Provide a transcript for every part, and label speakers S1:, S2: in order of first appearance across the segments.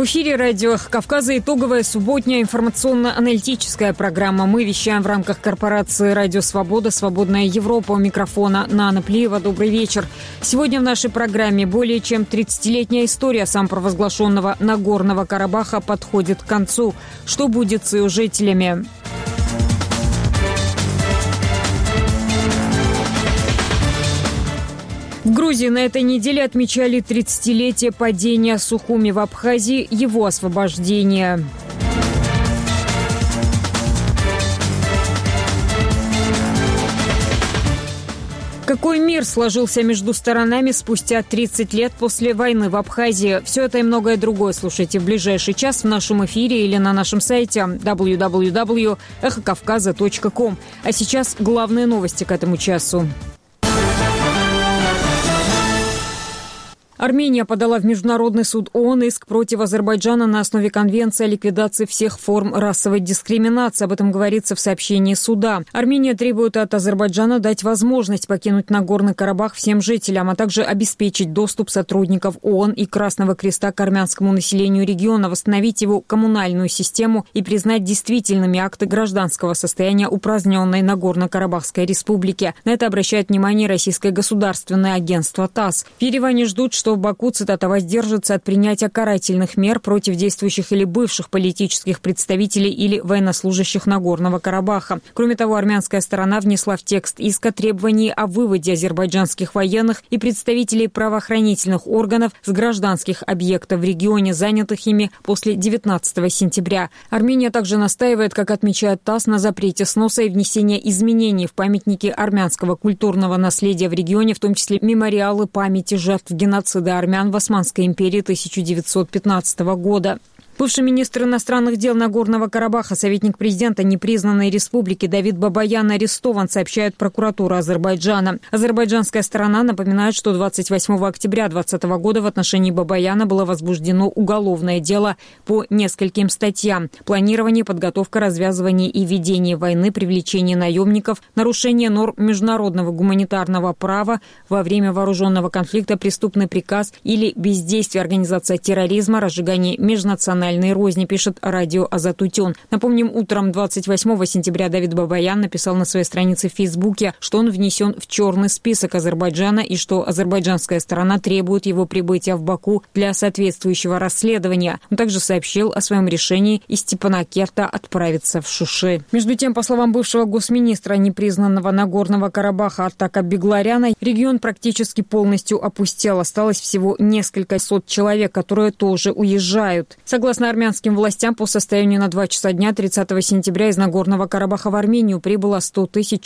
S1: В эфире радио Кавказа итоговая субботняя информационно-аналитическая программа. Мы вещаем в рамках корпорации «Радио Свобода», «Свободная Европа». У микрофона Нана Плиева. Добрый вечер. Сегодня в нашей программе более чем 30-летняя история самопровозглашенного Нагорного Карабаха подходит к концу. Что будет с ее жителями? В Грузии на этой неделе отмечали 30-летие падения Сухуми в Абхазии, его освобождение. Какой мир сложился между сторонами спустя 30 лет после войны в Абхазии? Все это и многое другое слушайте в ближайший час в нашем эфире или на нашем сайте www.эхокавказа.ком. А сейчас главные новости к этому часу. Армения подала в Международный суд ООН иск против Азербайджана на основе Конвенции о ликвидации всех форм расовой дискриминации. Об этом говорится в сообщении суда. Армения требует от Азербайджана дать возможность покинуть Нагорный Карабах всем жителям, а также обеспечить доступ сотрудников ООН и Красного Креста к армянскому населению региона, восстановить его коммунальную систему и признать действительными акты гражданского состояния упраздненной Нагорно-Карабахской республики. На это обращает внимание российское государственное агентство ТАСС. В Ереване ждут, что в Баку, цитата, воздержится от принятия карательных мер против действующих или бывших политических представителей или военнослужащих Нагорного Карабаха. Кроме того, армянская сторона внесла в текст иска требования о выводе азербайджанских военных и представителей правоохранительных органов с гражданских объектов в регионе, занятых ими после 19 сентября. Армения также настаивает, как отмечает ТАСС, на запрете сноса и внесения изменений в памятники армянского культурного наследия в регионе, в том числе мемориалы памяти жертв геноцида армян в Османской империи 1915 года. Бывший министр иностранных дел Нагорного Карабаха, советник президента непризнанной республики Давид Бабаян арестован, сообщает прокуратура Азербайджана. Азербайджанская сторона напоминает, что 28 октября 2020 года в отношении Бабаяна было возбуждено уголовное дело по нескольким статьям: планирование, подготовка, развязывание и ведение войны, привлечение наемников, нарушение норм международного гуманитарного права во время вооруженного конфликта, преступный приказ или бездействие, организация терроризма, разжигание межнациональной розни, пишет радио Азатутюн. Напомним, утром 28 сентября Давид Бабаян написал на своей странице в Фейсбуке, что он внесен в черный список Азербайджана и что азербайджанская сторона требует его прибытия в Баку для соответствующего расследования. Он также сообщил о своем решении из Степанакерта отправиться в Шуши. Между тем, по словам бывшего госминистра непризнанного Нагорного Карабаха Артака Бегларяна, регион практически полностью опустел. Осталось всего несколько сот человек, которые тоже уезжают. Согласно армянским властям, по состоянию на 2 часа дня 30 сентября из Нагорного Карабаха в Армению прибыло 100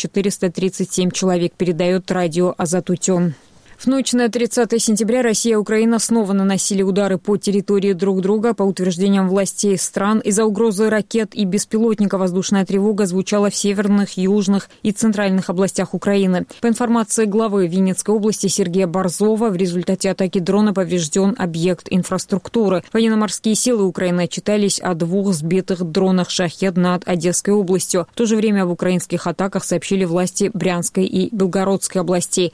S1: 437 человек, передает радио Азатутюн. В ночь на 30 сентября Россия и Украина снова наносили удары по территории друг друга. По утверждениям властей стран, из-за угрозы ракет и беспилотников воздушная тревога звучала в северных, южных и центральных областях Украины. По информации главы Винницкой области Сергея Борзова, в результате атаки дрона поврежден объект инфраструктуры. Военно-морские силы Украины отчитались о 2 сбитых дронах «Шахед» над Одесской областью. В то же время об украинских атаках сообщили власти Брянской и Белгородской областей.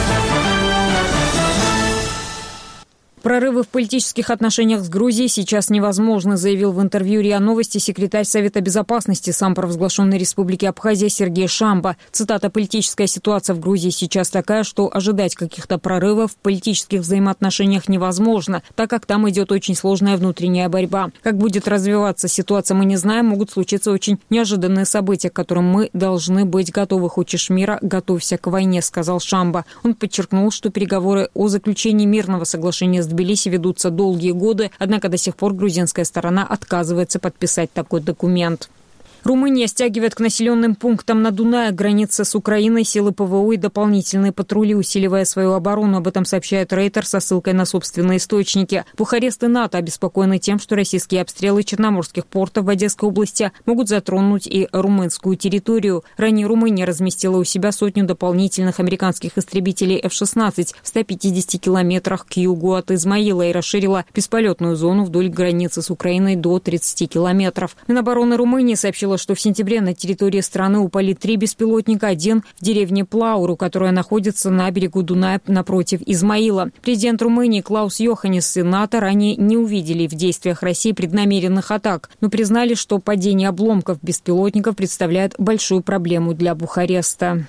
S1: Прорывы в политических отношениях с Грузией сейчас невозможны, заявил в интервью РИА Новости секретарь Совета безопасности самопровозглашенной Республики Абхазия Сергей Шамба. Цитата: «Политическая ситуация в Грузии сейчас такая, что ожидать каких-то прорывов в политических взаимоотношениях невозможно, так как там идет очень сложная внутренняя борьба. Как будет развиваться ситуация, мы не знаем, могут случиться очень неожиданные события, к которым мы должны быть готовы. Хочешь мира, готовься к войне», — сказал Шамба. Он подчеркнул, что переговоры о заключении мирного соглашения с Тбилиси ведутся долгие годы, однако до сих пор грузинская сторона отказывается подписать такой документ. Румыния стягивает к населенным пунктам на Дунае границы с Украиной силы ПВО и дополнительные патрули, усиливая свою оборону. Об этом сообщает Рейтер со ссылкой на собственные источники. Бухарест и НАТО обеспокоены тем, что российские обстрелы черноморских портов в Одесской области могут затронуть и румынскую территорию. Ранее Румыния разместила у себя 100 дополнительных американских истребителей F-16 в 150 километрах к югу от Измаила и расширила бесполетную зону вдоль границы с Украиной до 30 километров. Минобороны Румынии сообщила, напомнила, что в сентябре на территории страны упали 3 беспилотника, один в деревне Плауру, которая находится на берегу Дуная напротив Измаила. Президент Румынии Клаус Йоханнис и НАТО ранее не увидели в действиях России преднамеренных атак, но признали, что падение обломков беспилотников представляет большую проблему для Бухареста.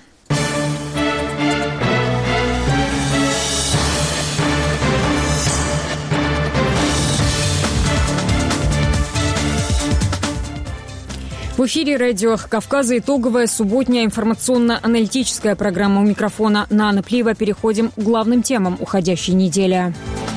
S1: В эфире «Радио Кавказа» итоговая субботняя информационно-аналитическая программа. У микрофона Нана Плиева. Переходим к главным темам уходящей недели.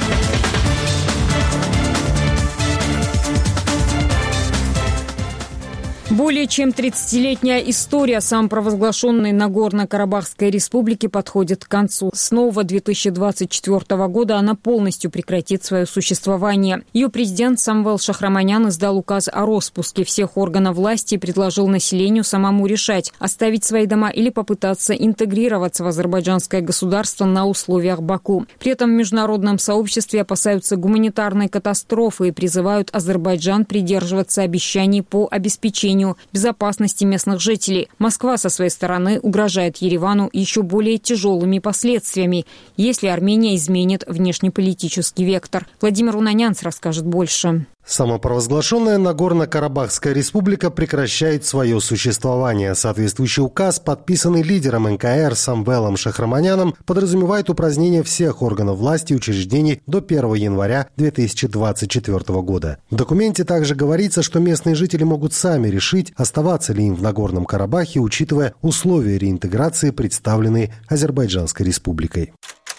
S1: Более чем 30-летняя история самопровозглашенной Нагорно-Карабахской республики подходит к концу. С нового 2024 года она полностью прекратит свое существование. Ее президент Самвел Шахраманян издал указ о распуске всех органов власти и предложил населению самому решать, оставить свои дома или попытаться интегрироваться в азербайджанское государство на условиях Баку. При этом в международном сообществе опасаются гуманитарной катастрофы и призывают Азербайджан придерживаться обещаний по обеспечению безопасности местных жителей. Москва со своей стороны угрожает Еревану еще более тяжелыми последствиями, если Армения изменит внешнеполитический вектор. Владимир Унанянц расскажет больше.
S2: Самопровозглашенная Нагорно-Карабахская республика прекращает свое существование. Соответствующий указ, подписанный лидером НКР Самвелом Шахраманяном, подразумевает упразднение всех органов власти и учреждений до 1 января 2024 года. В документе также говорится, что местные жители могут сами решить, оставаться ли им в Нагорном Карабахе, учитывая условия реинтеграции, представленные Азербайджанской республикой.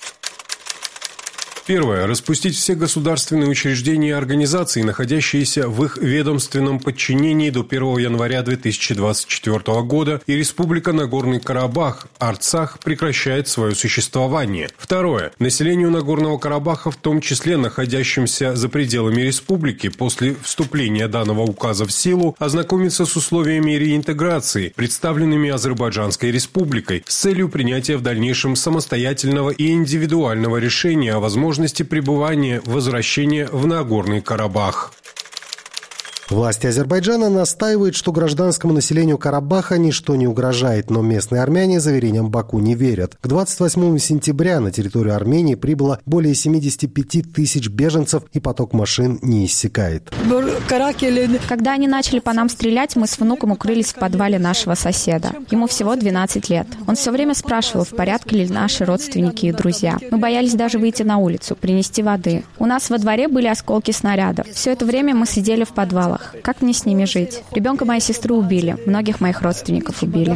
S3: Первое. Распустить все государственные учреждения и организации, находящиеся в их ведомственном подчинении до 1 января 2024 года, и Республика Нагорный Карабах, Арцах, прекращает свое существование. Второе. Населению Нагорного Карабаха, в том числе находящимся за пределами республики, после вступления данного указа в силу, ознакомиться с условиями реинтеграции, представленными Азербайджанской республикой, с целью принятия в дальнейшем самостоятельного и индивидуального решения о возможности пребывания, возвращения в Нагорный Карабах.
S2: Власти Азербайджана настаивают, что гражданскому населению Карабаха ничто не угрожает, но местные армяне заверениям Баку не верят. К 28 сентября на территорию Армении прибыло более 75 тысяч беженцев, и поток машин не иссякает.
S4: Когда они начали по нам стрелять, мы с внуком укрылись в подвале нашего соседа. Ему всего 12 лет. Он все время спрашивал, в порядке ли наши родственники и друзья. Мы боялись даже выйти на улицу, принести воды. У нас во дворе были осколки снарядов. Все это время мы сидели в подвалах. Как мне с ними жить? Ребенка моей сестры убили, многих моих родственников убили.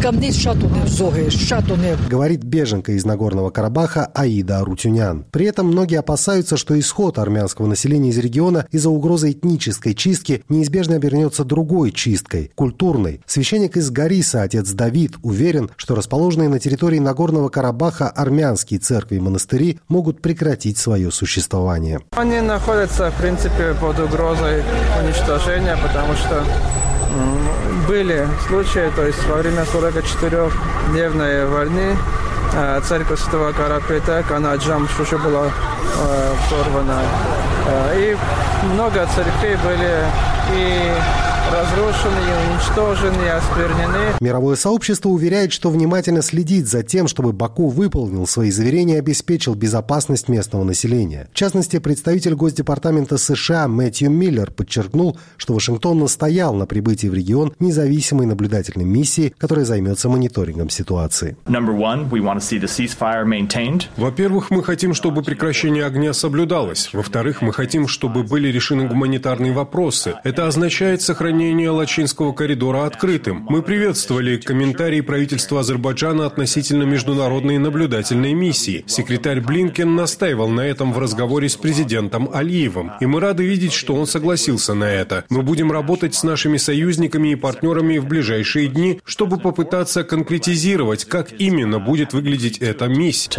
S2: Говорит беженка из Нагорного Карабаха Аида Арутюнян. При этом многие опасаются, что исход армянского населения из региона из-за угрозы этнической чистки неизбежно обернется другой чисткой, культурной. Священник из Гориса, отец Давид, уверен, что расположенные на территории Нагорного Карабаха армянские церкви и монастыри могут прекратить свое существование.
S5: Они находятся, в принципе, под угрозой уничтожения, потому что были случаи, то есть во время 44-дневной войны церковь Святого Карапета, Канаджам, Шуша была взорвана. И много церквей были и разрушены, и уничтожены, и осквернены.
S2: Мировое сообщество уверяет, что внимательно следит за тем, чтобы Баку выполнил свои заверения и обеспечил безопасность местного населения. В частности, представитель Госдепартамента США Мэтью Миллер подчеркнул, что Вашингтон настоял на прибытии в регион независимой наблюдательной миссии, которая займется мониторингом ситуации.
S3: Во-первых, мы хотим, чтобы прекращение огня соблюдалось. Во-вторых, мы хотим, чтобы были решены гуманитарные вопросы. Это означает сохранение Лачинского коридора открытым. Мы приветствовали комментарии правительства Азербайджана относительно международной наблюдательной миссии. Секретарь Блинкен настаивал на этом в разговоре с президентом Алиевым. И мы рады видеть, что он согласился на это. Мы будем работать с нашими союзниками и партнерами в ближайшие дни, чтобы попытаться конкретизировать, как именно будет выглядеть эта миссия.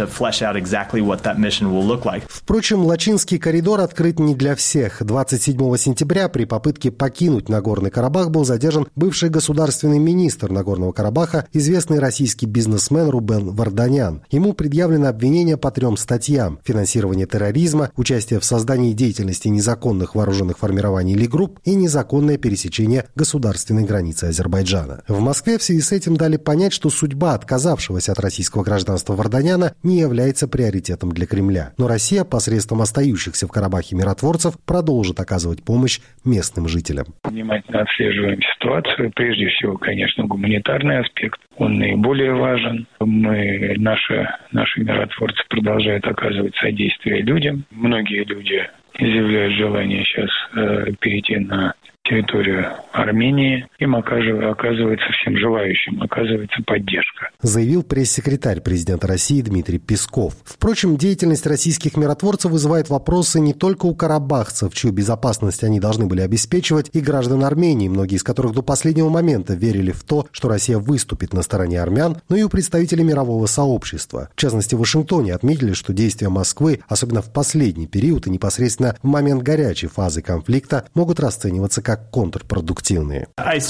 S2: Впрочем, Лачинский коридор открыт не для всех. 27 сентября при попытке покинуть Нагорный Нагорный Карабах был задержан бывший государственный министр Нагорного Карабаха, известный российский бизнесмен Рубен Варданян. Ему предъявлено обвинение по 3 статьям: финансирование терроризма, участие в создании и деятельности незаконных вооруженных формирований или групп и незаконное пересечение государственной границы Азербайджана. В Москве в связи с этим дали понять, что судьба отказавшегося от российского гражданства Варданяна не является приоритетом для Кремля. Но Россия посредством остающихся в Карабахе миротворцев продолжит оказывать помощь местным жителям.
S6: Внимательно отслеживаем ситуацию. Прежде всего, конечно, гуманитарный аспект. Он наиболее важен. Наши миротворцы продолжают оказывать содействие людям. Многие люди изъявляют желание сейчас перейти на территорию Армении. Им оказывается, всем желающим, оказывается поддержка.
S2: Заявил пресс-секретарь президента России Дмитрий Песков. Впрочем, деятельность российских миротворцев вызывает вопросы не только у карабахцев, чью безопасность они должны были обеспечивать, и граждан Армении, многие из которых до последнего момента верили в то, что Россия выступит на стороне армян, но и у представителей мирового сообщества. В частности, в Вашингтоне отметили, что действия Москвы, особенно в последний период и непосредственно в момент горячей фазы конфликта, могут расцениваться как контрпродуктивные.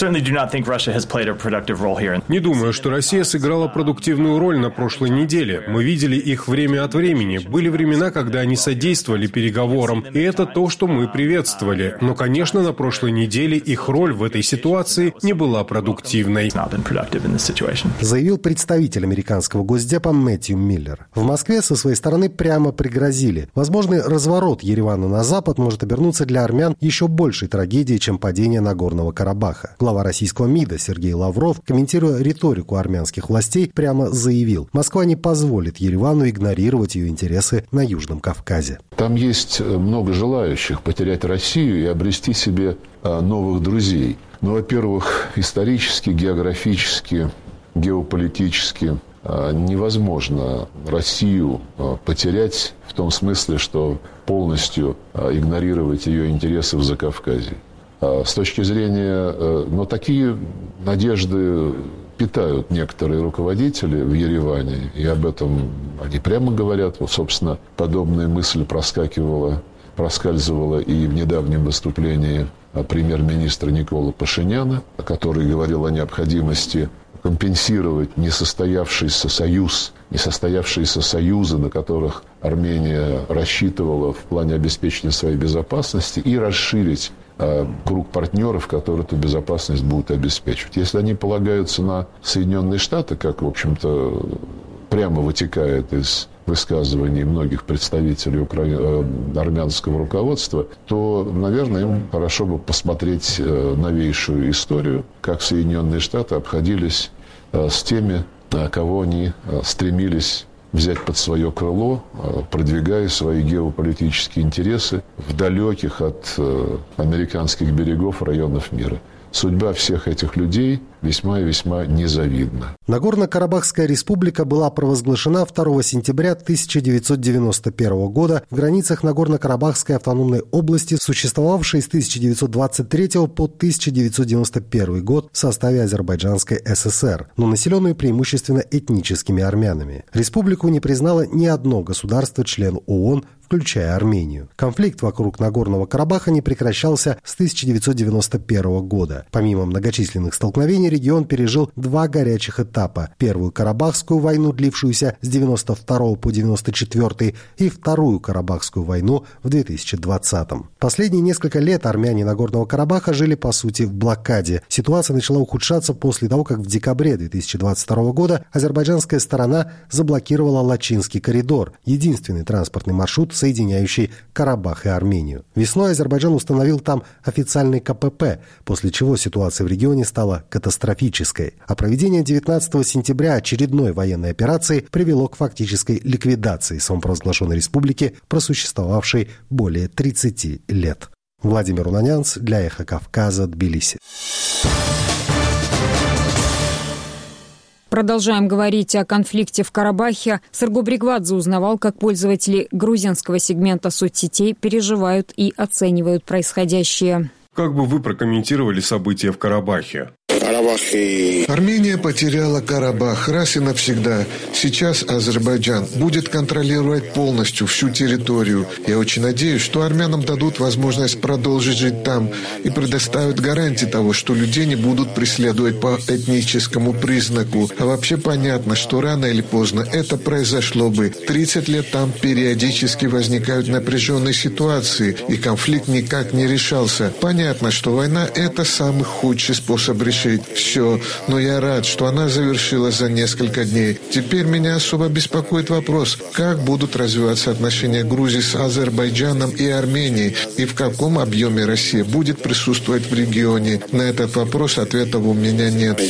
S3: Не думаю, что Россия сыграла продуктивную роль на прошлой неделе. Мы видели их время от времени. Были времена, когда они содействовали переговорам, и это то, что мы приветствовали. Но, конечно, на прошлой неделе их роль в этой ситуации не была продуктивной.
S2: Заявил представитель американского госдепа Мэтью Миллер. В Москве со своей стороны прямо пригрозили: возможный разворот Еревана на запад может обернуться для армян еще большей трагедией, чем падение Нагорного Карабаха. Глава российского МИДа Сергей Лавров, комментируя риторику армянских властей, прямо заявил: Москва не позволит Еревану игнорировать ее интересы на Южном Кавказе.
S7: Там есть много желающих потерять Россию и обрести себе новых друзей. Ну, во-первых, исторически, географически, геополитически невозможно Россию потерять в том смысле, что полностью игнорировать ее интересы в Закавказье. С точки зрения... Но такие надежды питают некоторые руководители в Ереване, и об этом они прямо говорят. Вот, собственно, подобная мысль проскальзывала и в недавнем выступлении премьер-министра Никола Пашиняна, который говорил о необходимости компенсировать несостоявшиеся союзы, на которых Армения рассчитывала в плане обеспечения своей безопасности, и расширить круг партнеров, которые эту безопасность будут обеспечивать. Если они полагаются на Соединенные Штаты, как, в общем-то, прямо вытекает из высказываний многих представителей армянского руководства, то, наверное, им хорошо бы посмотреть новейшую историю, как Соединенные Штаты обходились с теми, кого они стремились взять под свое крыло, продвигая свои геополитические интересы в далеких от американских берегов районов мира. Судьба всех этих людей весьма и весьма незавидна.
S2: Нагорно-Карабахская республика была провозглашена 2 сентября 1991 года в границах Нагорно-Карабахской автономной области, существовавшей с 1923 по 1991 год в составе Азербайджанской ССР, но населенную преимущественно этническими армянами. Республику не признало ни одно государство-член ООН, включая Армению. Конфликт вокруг Нагорного Карабаха не прекращался с 1991 года. Помимо многочисленных столкновений, регион пережил 2 горячих этапа. Первую Карабахскую войну, длившуюся с 1992 по 1994, и Вторую Карабахскую войну в 2020. Последние несколько лет армяне Нагорного Карабаха жили, по сути, в блокаде. Ситуация начала ухудшаться после того, как в декабре 2022 года азербайджанская сторона заблокировала Лачинский коридор, единственный транспортный маршрут, соединяющий Карабах и Армению. Весной Азербайджан установил там официальный КПП, после чего ситуация в регионе стала катастрофической. А проведение 19 сентября очередной военной операции привело к фактической ликвидации самопровозглашенной республики, просуществовавшей более 30 лет. Владимир Унанянц для «Эхо Кавказа», Тбилиси.
S1: Продолжаем говорить о конфликте в Карабахе. Сарго Бригвадзе узнавал, как пользователи грузинского сегмента соцсетей переживают и оценивают происходящее.
S3: Как бы вы прокомментировали события в Карабахе?
S8: Армения потеряла Карабах раз и навсегда. Сейчас Азербайджан будет контролировать полностью всю территорию. Я очень надеюсь, что армянам дадут возможность продолжить жить там и предоставят гарантии того, что людей не будут преследовать по этническому признаку. А вообще понятно, что рано или поздно это произошло бы. 30 лет там периодически возникают напряженные ситуации, и конфликт никак не решался. Понятно, что война – это самый худший способ решить все, но я рад, что она завершилась за несколько дней. Теперь меня особо беспокоит вопрос, как будут развиваться отношения Грузии с Азербайджаном и Арменией, и в каком объеме Россия будет присутствовать в регионе. На этот вопрос ответов у меня нет.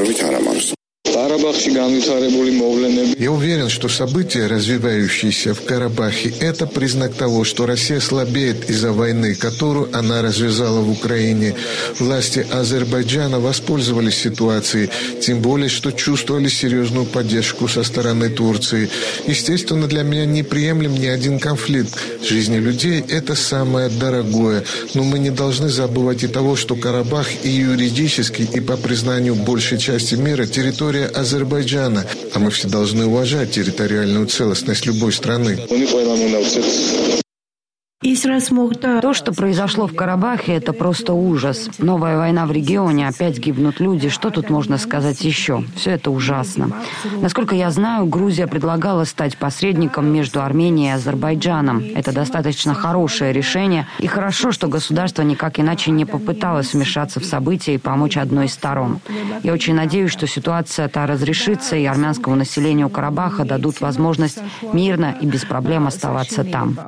S8: Я уверен, что события, развивающиеся в Карабахе, это признак того, что Россия слабеет из-за войны, которую она развязала в Украине. Власти Азербайджана воспользовались ситуацией, тем более, что чувствовали серьезную поддержку со стороны Турции. Естественно, для меня неприемлем ни один конфликт. Жизни людей – это самое дорогое. Но мы не должны забывать и того, что Карабах и юридически, и по признанию большей части мира территория Азербайджана, а мы все должны уважать территориальную целостность любой страны.
S9: То, что произошло в Карабахе, это просто ужас. Новая война в регионе, опять гибнут люди. Что тут можно сказать еще? Все это ужасно. Насколько я знаю, Грузия предлагала стать посредником между Арменией и Азербайджаном. Это достаточно хорошее решение. И хорошо, что государство никак иначе не попыталось вмешаться в события и помочь одной из сторон. Я очень надеюсь, что ситуация-то разрешится, и армянскому населению Карабаха дадут возможность мирно и без проблем оставаться там.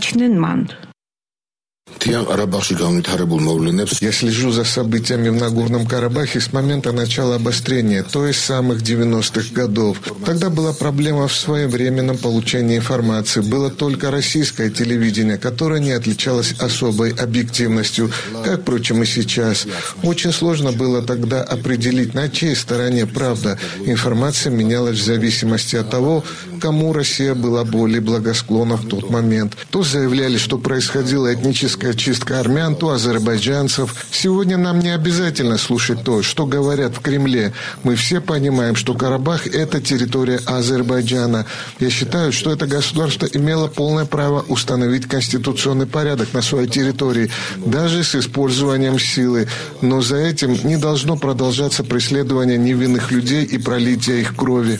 S8: Я слежу за событиями в Нагорном Карабахе с момента начала обострения, то есть самых 90-х годов. Тогда была проблема в своевременном получении информации. Было только российское телевидение, которое не отличалось особой объективностью, как, впрочем, и сейчас. Очень сложно было тогда определить, на чьей стороне правда. Информация менялась в зависимости от того, кому Россия была более благосклонна в тот момент. То заявляли, что происходила этническая чистка армян, то азербайджанцев. Сегодня нам не обязательно слушать то, что говорят в Кремле. Мы все понимаем, что Карабах – это территория Азербайджана. Я считаю, что это государство имело полное право установить конституционный порядок на своей территории, даже с использованием силы. Но за этим не должно продолжаться преследование невинных людей и пролитие их крови.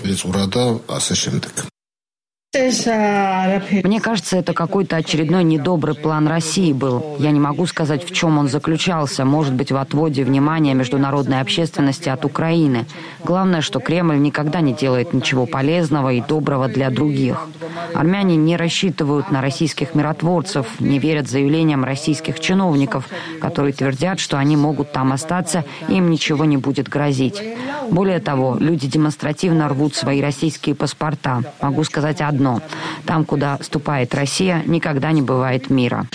S9: Мне кажется, это какой-то очередной недобрый план России был. Я не могу сказать, в чем он заключался. Может быть, в отводе внимания международной общественности от Украины. Главное, что Кремль никогда не делает ничего полезного и доброго для других. Армяне не рассчитывают на российских миротворцев, не верят заявлениям российских чиновников, которые твердят, что они могут там остаться, и им ничего не будет грозить. Более того, люди демонстративно рвут свои российские паспорта. Могу сказать одно. Там, куда ступает Россия, никогда не бывает мира.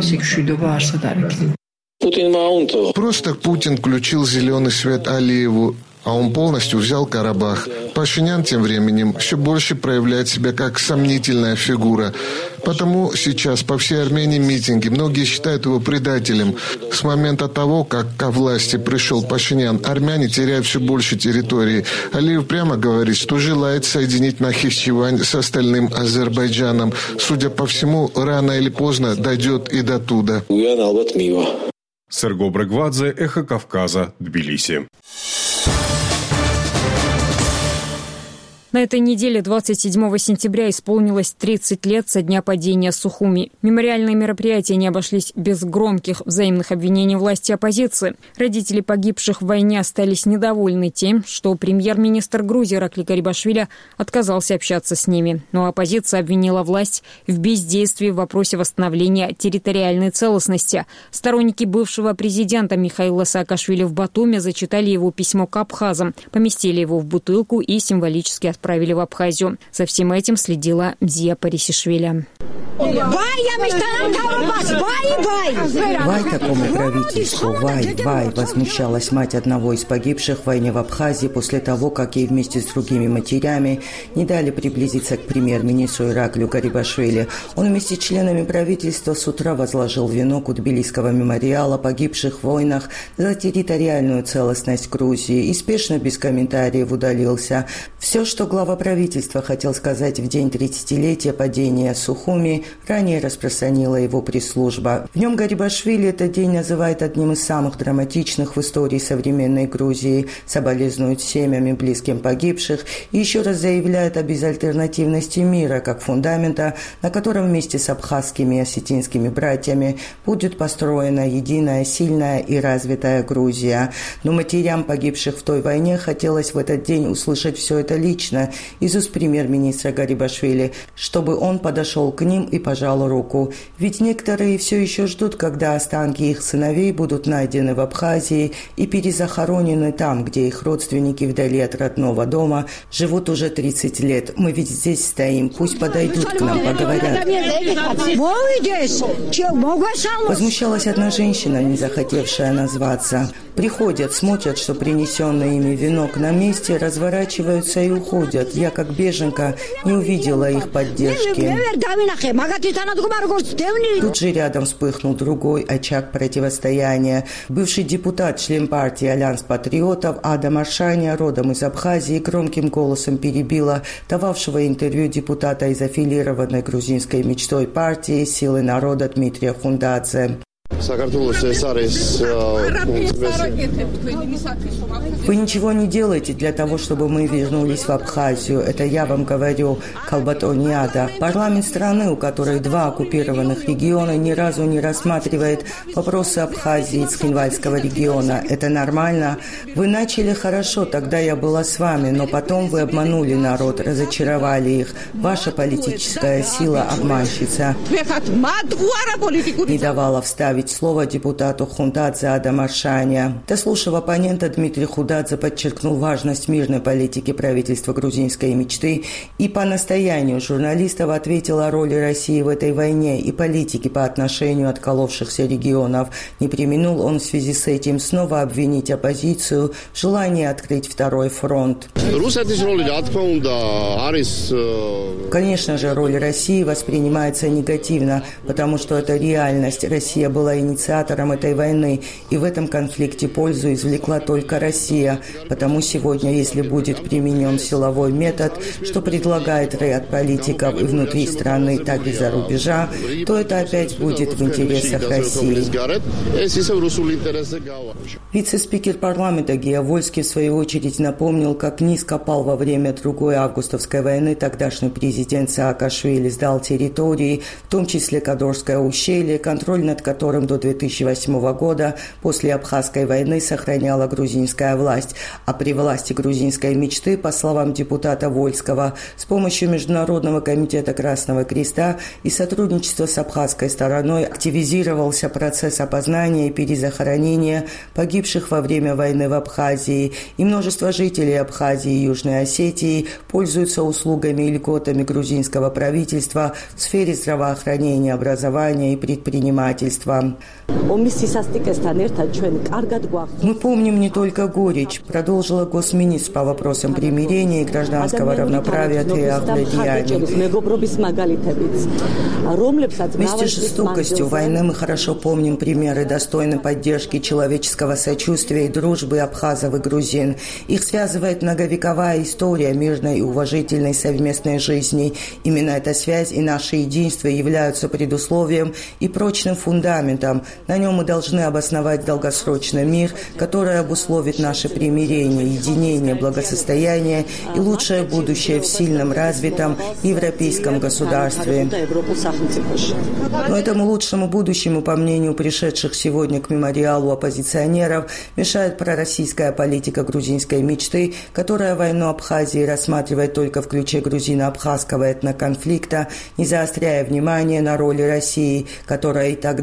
S8: Просто Путин включил зеленый свет Алиеву, а он полностью взял Карабах. Пашинян тем временем все больше проявляет себя как сомнительная фигура. Потому сейчас по всей Армении митинги. Многие считают его предателем. С момента того, как ко власти пришел Пашинян, армяне теряют все больше территории. Алиев прямо говорит, что желает соединить Нахичевань с остальным Азербайджаном. Судя по всему, рано или поздно дойдет и до туда.
S3: Серго Брагвадзе, Эхо Кавказа, Тбилиси.
S1: На этой неделе, 27 сентября, исполнилось 30 лет со дня падения Сухуми. Мемориальные мероприятия не обошлись без громких взаимных обвинений власти и оппозиции. Родители погибших в войне остались недовольны тем, что премьер-министр Грузии Иракли Гарибашвили отказался общаться с ними. Но оппозиция обвинила власть в бездействии в вопросе восстановления территориальной целостности. Сторонники бывшего президента Михаила Саакашвили в Батуми зачитали его письмо к абхазам, поместили его в бутылку и символически отправили в Абхазию. За всем этим следила Дзия Парисишвили.
S10: Вай такому правительству, вай, возмущалась мать одного из погибших в войне в Абхазии после того, как ей вместе с другими матерями не дали приблизиться к премьер-министру Ираклию Гарибашвили. Он вместе с членами правительства с утра возложил венок у Тбилисского мемориала погибших в войнах за территориальную целостность Грузии и спешно без комментариев удалился. Все, что глава правительства хотел сказать в день 30-летия падения Сухуми, ранее распространила его пресс-служба. В нем Гарибашвили этот день называет одним из самых драматичных в истории современной Грузии, соболезнует семьями близким погибших и еще раз заявляет о безальтернативности мира как фундамента, на котором вместе с абхазскими и осетинскими братьями будет построена единая, сильная и развитая Грузия. Но матерям погибших в той войне хотелось в этот день услышать все это лично из уст премьер-министра Гарибашвили, чтобы он подошел к ним и пожал руку. Ведь некоторые все еще ждут, когда останки их сыновей будут найдены в Абхазии и перезахоронены там, где их родственники вдали от родного дома живут уже 30 лет. Мы ведь здесь стоим, пусть подойдут к нам, поговорят. Возмущалась одна женщина, не захотевшая назваться. Приходят, смотрят, что принесенный ими венок на месте, разворачиваются и уходят. Я, как беженка, не увидела их поддержки. Тут же рядом вспыхнул другой очаг противостояния. Бывший депутат, член партии «Альянс патриотов» Адам Аршаня, родом из Абхазии, громким голосом перебила дававшего интервью депутата из аффилированной грузинской мечтой партии «Силы народа» Дмитрия Хундадзе. Вы ничего не делаете для того, чтобы мы вернулись в Абхазию. Это я вам говорю, Калбатониада. Парламент страны, у которой 2 оккупированных региона, ни разу не рассматривает вопросы Абхазии и Цхинвальского региона. Это нормально? Вы начали хорошо, тогда я была с вами, но потом вы обманули народ, разочаровали их. Ваша политическая сила обманщица. Не давала вставить слово депутату Хундадзе Адам Аршаня. Дослушав оппонента, Дмитрий Хундадзе подчеркнул важность мирной политики правительства грузинской мечты и по настоянию журналистов ответил о роли России в этой войне и политике по отношению отколовшихся регионов. Не преминул он в связи с этим снова обвинить оппозицию в желании открыть второй фронт. Конечно же, роль России воспринимается негативно, потому что это реальность. Россия была инициатором этой войны, и в этом конфликте пользу извлекла только Россия. Потому сегодня, если будет применен силовой метод, что предлагает ряд политиков и внутри страны, так и за рубежа, то это опять будет в интересах России. Вице-спикер парламента Гея Вольский в свою очередь напомнил, как низко пал во время другой августовской войны тогдашний президент Саакашвили, сдал территории, в том числе Кадорское ущелье, контроль над которым до 2008 года после Абхазской войны сохраняла грузинская власть. А при власти грузинской мечты, по словам депутата Вольского, с помощью Международного комитета Красного Креста и сотрудничества с абхазской стороной активизировался процесс опознания и перезахоронения погибших во время войны в Абхазии. И множество жителей Абхазии и Южной Осетии пользуются услугами и льготами грузинского правительства в сфере здравоохранения, образования и предпринимательства. Мы помним не только горечь, продолжила госминистр по вопросам примирения и гражданского равноправия Теа Фледиани. Вместе с жестокостью войны мы хорошо помним примеры достойной поддержки, человеческого сочувствия и дружбы абхазов и грузин. Их связывает многовековая история мирной и уважительной совместной жизни. Именно эта связь и наше единство являются предусловием и прочным фундаментом. На нем мы должны обосновать долгосрочный мир, который обусловит наше примирение, единение, благосостояние и лучшее будущее в сильном, развитом европейском государстве. Но этому лучшему будущему, по мнению пришедших сегодня к мемориалу оппозиционеров, мешает пророссийская политика грузинской мечты, которая войну Абхазии рассматривает только в ключе грузино-абхазского этноконфликта, не заостряя внимание на роли России, которая и тогда, и сейчас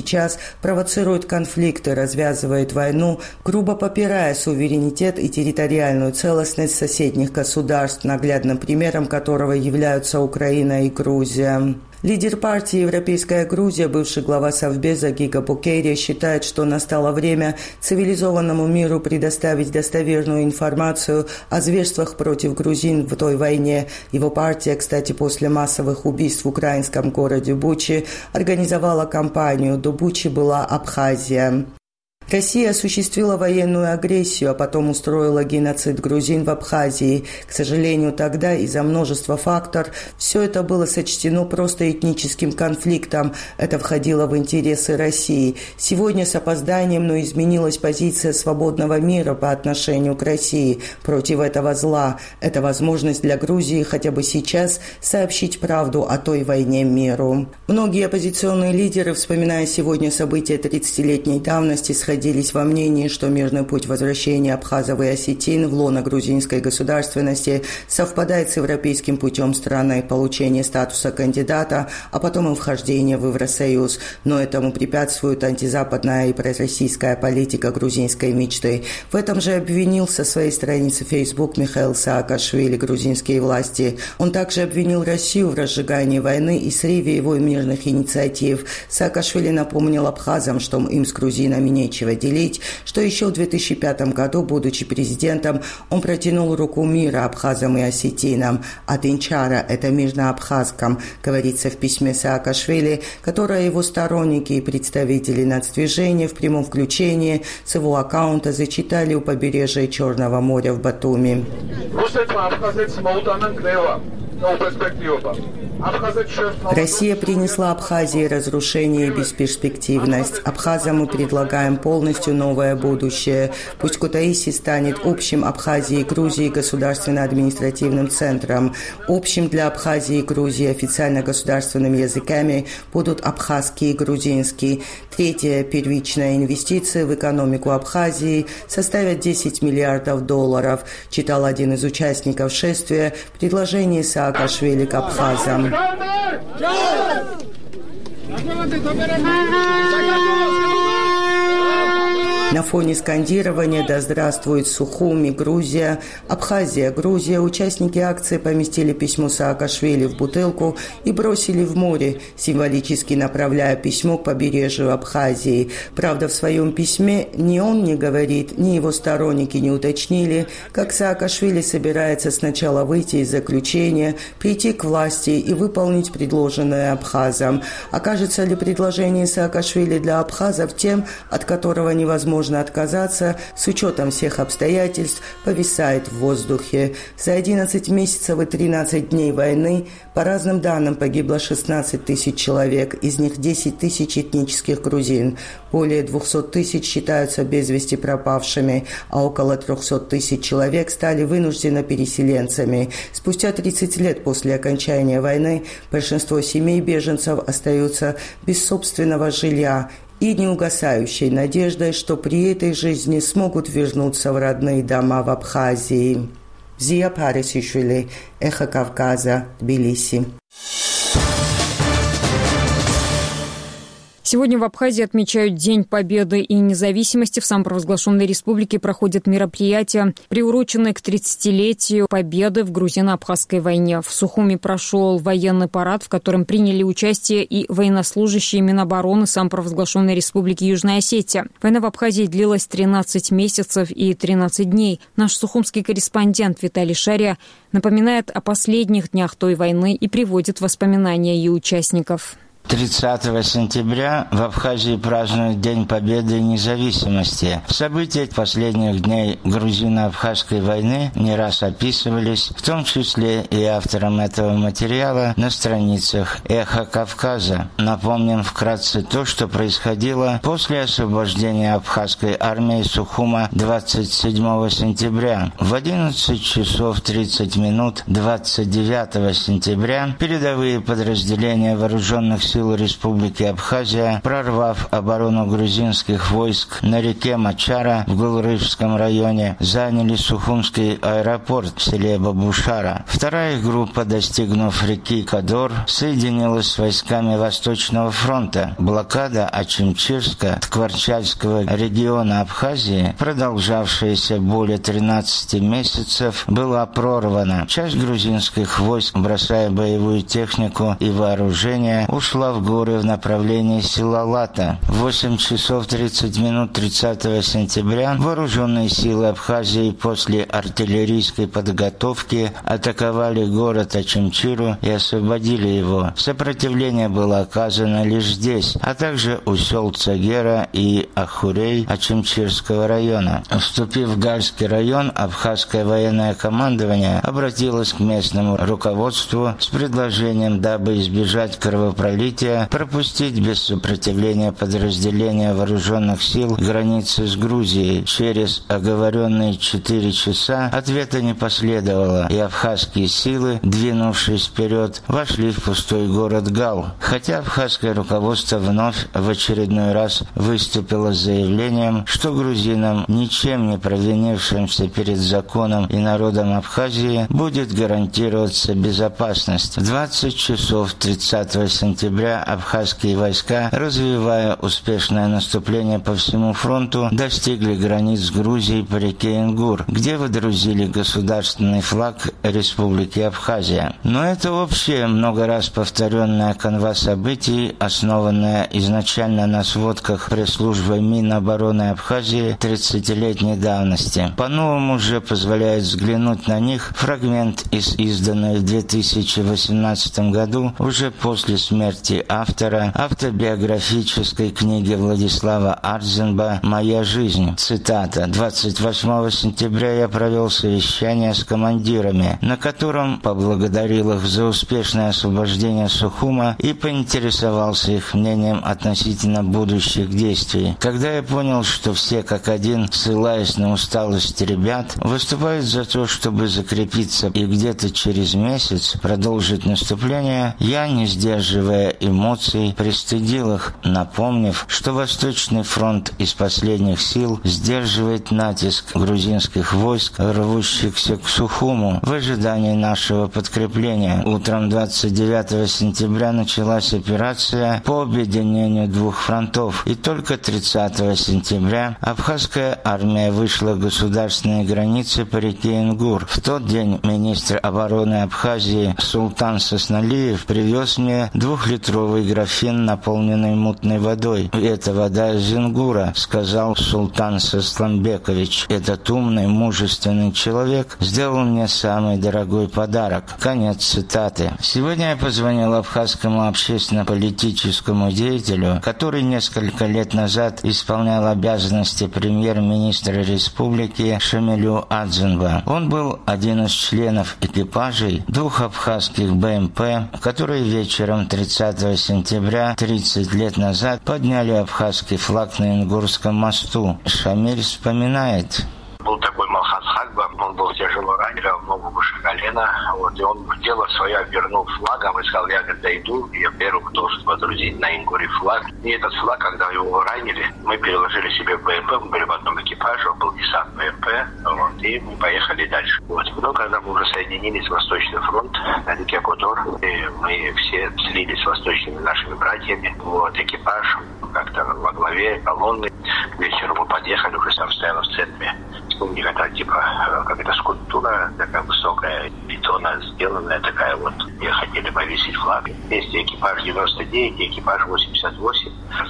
S10: сейчас провоцирует конфликты, развязывает войну, грубо попирая суверенитет и территориальную целостность соседних государств, наглядным примером которого являются Украина и Грузия. Лидер партии «Европейская Грузия», бывший глава Совбеза Гига Букерия, считает, что настало время цивилизованному миру предоставить достоверную информацию о зверствах против грузин в той войне. Его партия, кстати, после массовых убийств в украинском городе Бучи организовала кампанию «До Бучи была Абхазия». Россия осуществила военную агрессию, а потом устроила геноцид грузин в Абхазии. К сожалению, тогда из-за множества факторов все это было сочтено просто этническим конфликтом. Это входило в интересы России. Сегодня с опозданием, но изменилась позиция свободного мира по отношению к России против этого зла. Это возможность для Грузии хотя бы сейчас сообщить правду о той войне миру. Многие оппозиционные лидеры, вспоминая сегодня события 30-летней давности, сходились во мнении, что мирный путь возвращения абхазов и осетин в лоно грузинской государственности совпадает с европейским путем страны получения статуса кандидата, а потом и вхождения в Евросоюз. Но этому препятствует антизападная и пророссийская политика грузинской мечты. В этом же обвинил со своей страницы Facebook Михаил Саакашвили грузинские власти. Он также обвинил Россию в разжигании войны и срыве его мирных инициатив. Саакашвили напомнил абхазам, что им с грузинами нечего делить, что еще в 2005 году, будучи президентом, он протянул руку мира абхазам и осетинам. От Инчара, это мир на абхазском, говорится в письме Саакашвили, которое его сторонники и представители нацдвижения в прямом включении с его аккаунта зачитали у побережья Черного моря в Батуми. Россия принесла Абхазии разрушение и бесперспективность. Абхазам мы предлагаем полностью новое будущее. Пусть Кутаиси станет общим Абхазии и Грузии государственно-административным центром. Общим для Абхазии и Грузии официально-государственными языками будут абхазский и грузинский. Третья первичная инвестиция в экономику Абхазии составят $10 миллиардов, читал один из участников шествия предложение Саакашвили к абхазам. На фоне скандирования «Да здравствует Сухуми, Грузия», «Абхазия, Грузия» участники акции поместили письмо Саакашвили в бутылку и бросили в море, символически направляя письмо к побережью Абхазии. Правда, в своем письме ни он не говорит, ни его сторонники не уточнили, как Саакашвили собирается сначала выйти из заключения, прийти к власти и выполнить предложенное абхазам. Окажется ли предложение Саакашвили для абхазов тем, от которого невозможно отказаться, с учетом всех обстоятельств, повисает в воздухе. За 11 месяцев и 13 дней войны, по разным данным, погибло 16 тысяч человек, из них 10 тысяч этнических грузин. Более 200 тысяч считаются без вести пропавшими, а около 300 тысяч человек стали вынужденно переселенцами. Спустя 30 лет после окончания войны большинство семей беженцев остаются без собственного жилья и неугасающей надеждой, что при этой жизни смогут вернуться в родные дома в Абхазии. Зия Парисишвили, Эхо Кавказа, Тбилиси.
S1: Сегодня в Абхазии отмечают День Победы и независимости. В самопровозглашенной республике проходят мероприятия, приуроченные к 30-летию Победы в грузино-абхазской войне. В Сухуми прошел военный парад, в котором приняли участие и военнослужащие Минобороны самопровозглашенной республики Южная Осетия. Война в Абхазии длилась 13 месяцев и 13 дней. Наш сухумский корреспондент Виталий Шария напоминает о последних днях той войны и приводит воспоминания ее участников.
S11: 30 сентября в Абхазии празднуют День Победы и независимости. События последних дней грузино-абхазской войны не раз описывались, в том числе и автором этого материала на страницах «Эхо Кавказа». Напомним вкратце то, что происходило после освобождения абхазской армии Сухума 27 сентября. В 11 часов 30 минут 29 сентября передовые подразделения вооруженных сил сил Республики Абхазия, прорвав оборону грузинских войск на реке Мачара в Гулрыжском районе, заняли Сухумский аэропорт в селе Бабушара. Вторая группа, достигнув реки Кадор, соединилась с войсками Восточного фронта. Блокада Очимчирска, Ткварчальского региона Абхазии, продолжавшаяся более 13 месяцев, была прорвана. Часть грузинских войск, бросая боевую технику и вооружение, ушла в горы в направлении села Лата. В 8 часов 30 минут 30 сентября вооруженные силы Абхазии после артиллерийской подготовки атаковали город Очимчиру и освободили его. Сопротивление было оказано лишь здесь, а также у сел Цагера и Ахурей Очимчирского района. Вступив в Гальский район, Абхазское военное командование обратилось к местному руководству с предложением, дабы избежать кровопролития, пропустить без сопротивления подразделения вооруженных сил границы с Грузией. Через оговоренные 4 часа ответа не последовало, и абхазские силы, двинувшись вперед, вошли в пустой город Гал. Хотя абхазское руководство вновь в очередной раз выступило с заявлением, что грузинам, ничем не провинившимся перед законом и народом Абхазии, будет гарантироваться безопасность. В 20 часов 30 сентября абхазские войска, развивая успешное наступление по всему фронту, достигли границ Грузии по реке Ингур, где водрузили государственный флаг Республики Абхазия. Но это общее, много раз повторенная канва событий, основанная изначально на сводках пресс-службы Минобороны Абхазии 30-летней давности. По-новому же позволяет взглянуть на них фрагмент из изданной в 2018 году, уже после смерти автора, автобиографической книги Владислава Арзенба «Моя жизнь». Цитата. 28 сентября я провел совещание с командирами, на котором поблагодарил их за успешное освобождение Сухума и поинтересовался их мнением относительно будущих действий. Когда я понял, что все как один, ссылаясь на усталость ребят, выступают за то, чтобы закрепиться и где-то через месяц продолжить наступление, я, не сдерживая эмоций, пристыдил их, напомнив, что Восточный фронт из последних сил сдерживает натиск грузинских войск, рвущихся к Сухуму, в ожидании нашего подкрепления. Утром 29 сентября началась операция по объединению двух фронтов, и только 30 сентября абхазская армия вышла к государственной границе по реке Ингур. В тот день министр обороны Абхазии Султан Сосналиев привез мне 2-литровый графин, наполненный мутной водой. «Это вода из Ингура», — сказал Султан Сасламбекович. «Этот умный, мужественный человек сделал мне самый дорогой подарок». Конец цитаты. Сегодня я позвонил абхазскому общественно-политическому деятелю, который несколько лет назад исполнял обязанности премьер-министра республики Шамилю Адзенба. Он был один из членов экипажей 2 абхазских БМП, которые вечером 30 сентября 30 лет назад подняли абхазский флаг на Ингурском мосту. Шамиль вспоминает.
S12: Был такой Малхаз Хагба, он был тяжело ранен, ногу выше колена, и он дело свое обернул флагом и сказал, я дойду, я первый, кто водрузить на Ингуре флаг. И этот флаг, когда его ранили, мы переложили себе в БМП, мы были в одном экипаже, он был десант БМП, и мы поехали дальше. Но когда мы уже соединились в Восточный фронт на реке Кодор, и мы все слились с восточными нашими братьями, экипаж как-то во главе колонны, к вечеру мы подъехали, уже там стояла в центре. У них это как это скульптура такая высокая, бетонная сделанная такая где хотели повесить флаг. Вместе экипаж 99 и экипаж 88.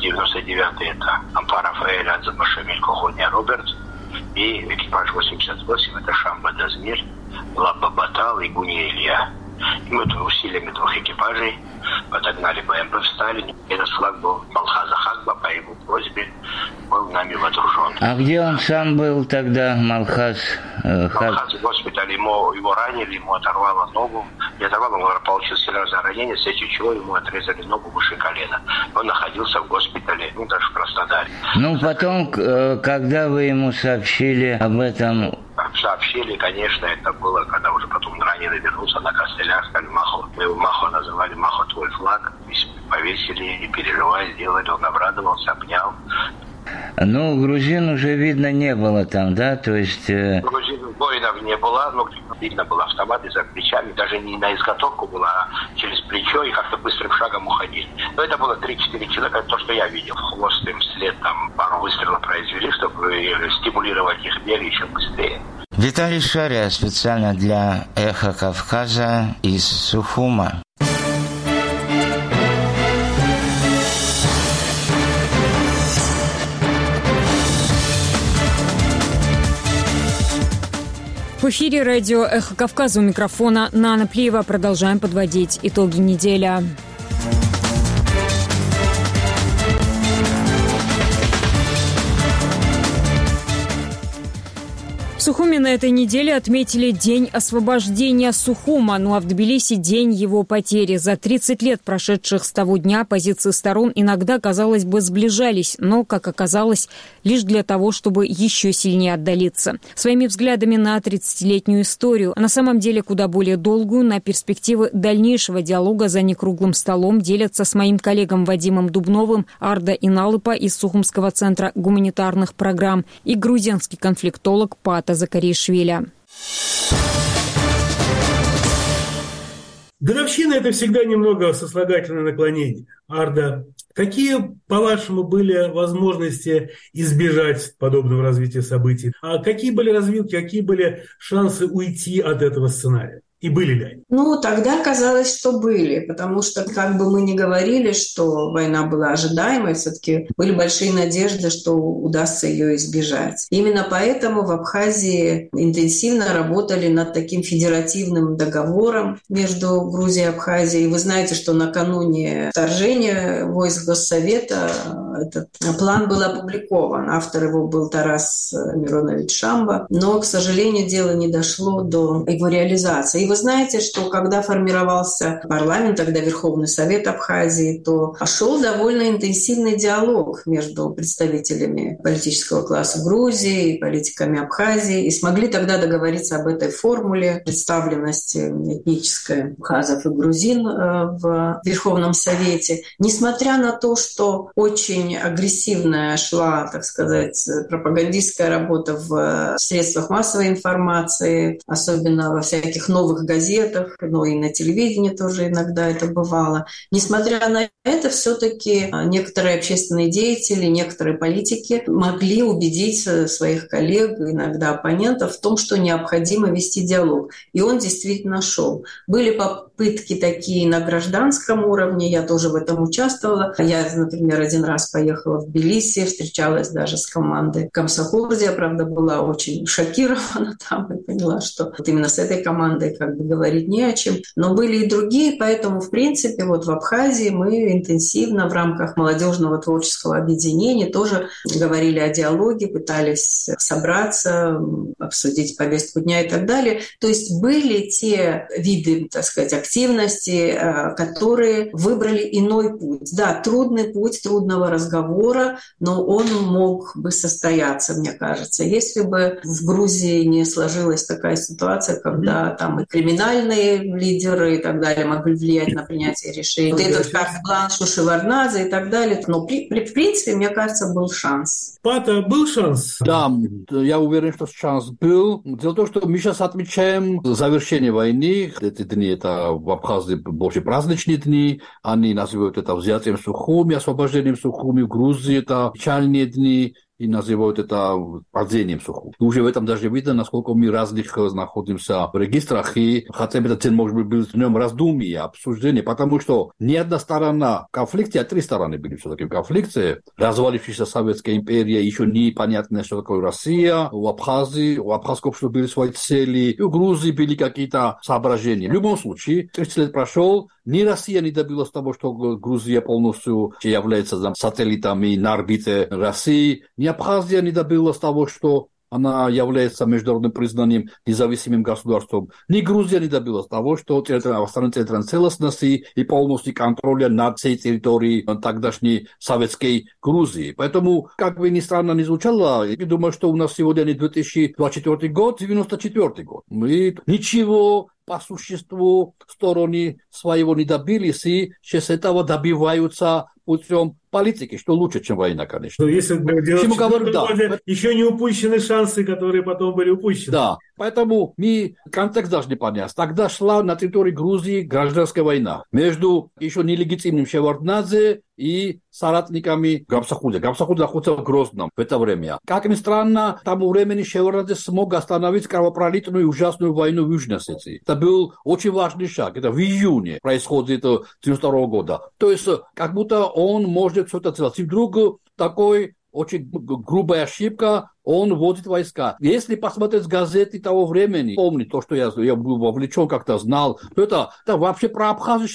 S12: 99 это Ампар Рафаэль, Адзаба Шамиль, Кохоня Роберт. И экипаж 88 это Шамба Дазмир, Лаба Батал и Гуни Илья. И мы усилиями 2 экипажей подогнали БМП, встали. Этот флаг был Малхаза Хагба, по его просьбе был нами водружен.
S11: А где он сам был тогда, Малхаз Хагба?
S12: Малхаз в госпитале, его ранили, ему оторвало ногу. Не оторвало, он получил серьезное ранение, вследствие чего ему отрезали ногу выше колена. Он находился в госпитале, даже в Краснодаре.
S11: Потом, когда вы ему сообщили об этом...
S12: сообщили, конечно, это было, когда уже потом раненый вернулся на костылях, сказали, Махо. Мы его Махо называли, Махо твой флаг. Повесили, не переживай, сделали, он обрадовался, обнял.
S11: Ну, грузин уже видно не было там, да, то есть...
S12: Грузин воинов не было, но видно был автомат за плечами, даже не на изготовку было, а через плечо и как-то быстрым шагом уходили. Но это было 3-4 человека, то, что я видел. Хвост им вслед, там пару выстрелов произвели, чтобы стимулировать их бег еще быстрее.
S11: Виталий Шария специально для «Эхо Кавказа» из Сухума.
S1: В эфире радио «Эхо Кавказа», у микрофона Нана Плиева. Продолжаем подводить итоги недели. В Сухуме на этой неделе отметили День освобождения Сухума, ну а в Тбилиси – День его потери. За 30 лет, прошедших с того дня, позиции сторон иногда, казалось бы, сближались, но, как оказалось, лишь для того, чтобы еще сильнее отдалиться. Своими взглядами на 30-летнюю историю, а на самом деле куда более долгую, на перспективы дальнейшего диалога за некруглым столом делятся с моим коллегом Вадимом Дубновым Арда Иналыпа из Сухумского центра гуманитарных программ и грузинский конфликтолог Пата Закаришвили.
S13: Годовщина – это всегда немного сослагательное наклонение. Арда, какие, по-вашему, были возможности избежать подобного развития событий? А какие были развилки, какие были шансы уйти от этого сценария? И были ли они?
S14: Ну, тогда казалось, что были, потому что, как бы мы ни говорили, что война была ожидаемой, все-таки были большие надежды, что удастся ее избежать. Именно поэтому в Абхазии интенсивно работали над таким федеративным договором между Грузией и Абхазией. И вы знаете, что накануне вторжения войск Госсовета этот план был опубликован. Автор его был Тарас Миронович Шамба, но, к сожалению, дело не дошло до его реализации. И вы знаете, что когда формировался парламент, тогда Верховный Совет Абхазии, то шел довольно интенсивный диалог между представителями политического класса Грузии и политиками Абхазии, и смогли тогда договориться об этой формуле представленности этнической абхазов и грузин в Верховном Совете. Несмотря на то, что очень агрессивная шла, так сказать, пропагандистская работа в средствах массовой информации, особенно во всяких новых газетах, но и на телевидении тоже иногда это бывало. Несмотря на это, все-таки некоторые общественные деятели, некоторые политики могли убедить своих коллег, иногда оппонентов, в том, что необходимо вести диалог. И он действительно шел. Были попытки такие на гражданском уровне, я тоже в этом участвовала. Я, например, один раз поехала в Тбилиси, встречалась даже с командой Комсохордия, правда, была очень шокирована там и поняла, что вот именно с этой командой как бы говорить не о чем. Но были и другие, поэтому, в принципе, вот в Абхазии мы интенсивно в рамках молодежного творческого объединения тоже говорили о диалоге, пытались собраться, обсудить повестку дня и так далее. То есть были те виды, так сказать, активности, которые выбрали иной путь. Да, трудный путь трудного разговора, но он мог бы состояться, мне кажется. Если бы в Грузии не сложилась такая ситуация, когда там и криминальные лидеры и так далее могли влиять на принятие решений. Вот этот карт-бланш у Шеварднадзе и так далее. Но в принципе, мне кажется, был шанс.
S13: Пата, был шанс?
S15: Да, я уверен, что шанс был. Дело в том, что мы сейчас отмечаем завершение войны. Эти дни, это в Абхазии больше праздничные дни. Они называют это взятием Сухуми, освобождением Сухуми. В Грузии это печальные дни. И называют это падением Сухуми. Уже в этом даже видно, насколько мы разных находимся в регистрах. И хотя бы этот день, может быть, был днем раздумья, обсуждения, потому что ни одна сторона в конфликте, а три стороны были все-таки в конфликте. Развалившаяся Советская империя, еще непонятно, что такое Россия. У Абхазии, у абхазского общества были свои цели. И у Грузии были какие-то соображения. В любом случае, 30 лет прошел, ни Россия не добилась того, что Грузия полностью является сателлитами на орбите России. Ни Абхазия не добилась того, что она является международным признанием независимым государством. Ни Грузия не добилась того, что страна территориальной целостности и полностью контроля над всей территорией тогдашней советской Грузии. Поэтому, как бы ни странно ни звучало, я думаю, что у нас сегодня не 2024 год, 94 год. Мы ничего по существу стороны своего не добились, и сейчас этого добиваются путем политики, что лучше, чем война, конечно.
S13: Но если делать еще не упущены шансы, которые потом были упущены.
S15: Да, поэтому мы контекст должны понять. Тогда шла на территории Грузии гражданская война между еще нелегитимным Шеварднадзе и соратниками Гамсахурдия. Гамсахурдия находится в Грозном в это время. Как ни странно, к тому времени Шеварднадзе смог остановить кровопролитную и ужасную войну в Южной Осетии. Это был очень важный шаг. Это в июне происходит 1992 года. То есть, как будто он может что-то сделать. И вдруг такой очень грубая ошибка, он вводит войска. Если посмотреть газеты того времени, помню то, что я был вовлечен, как-то знал, то это вообще про Абхазию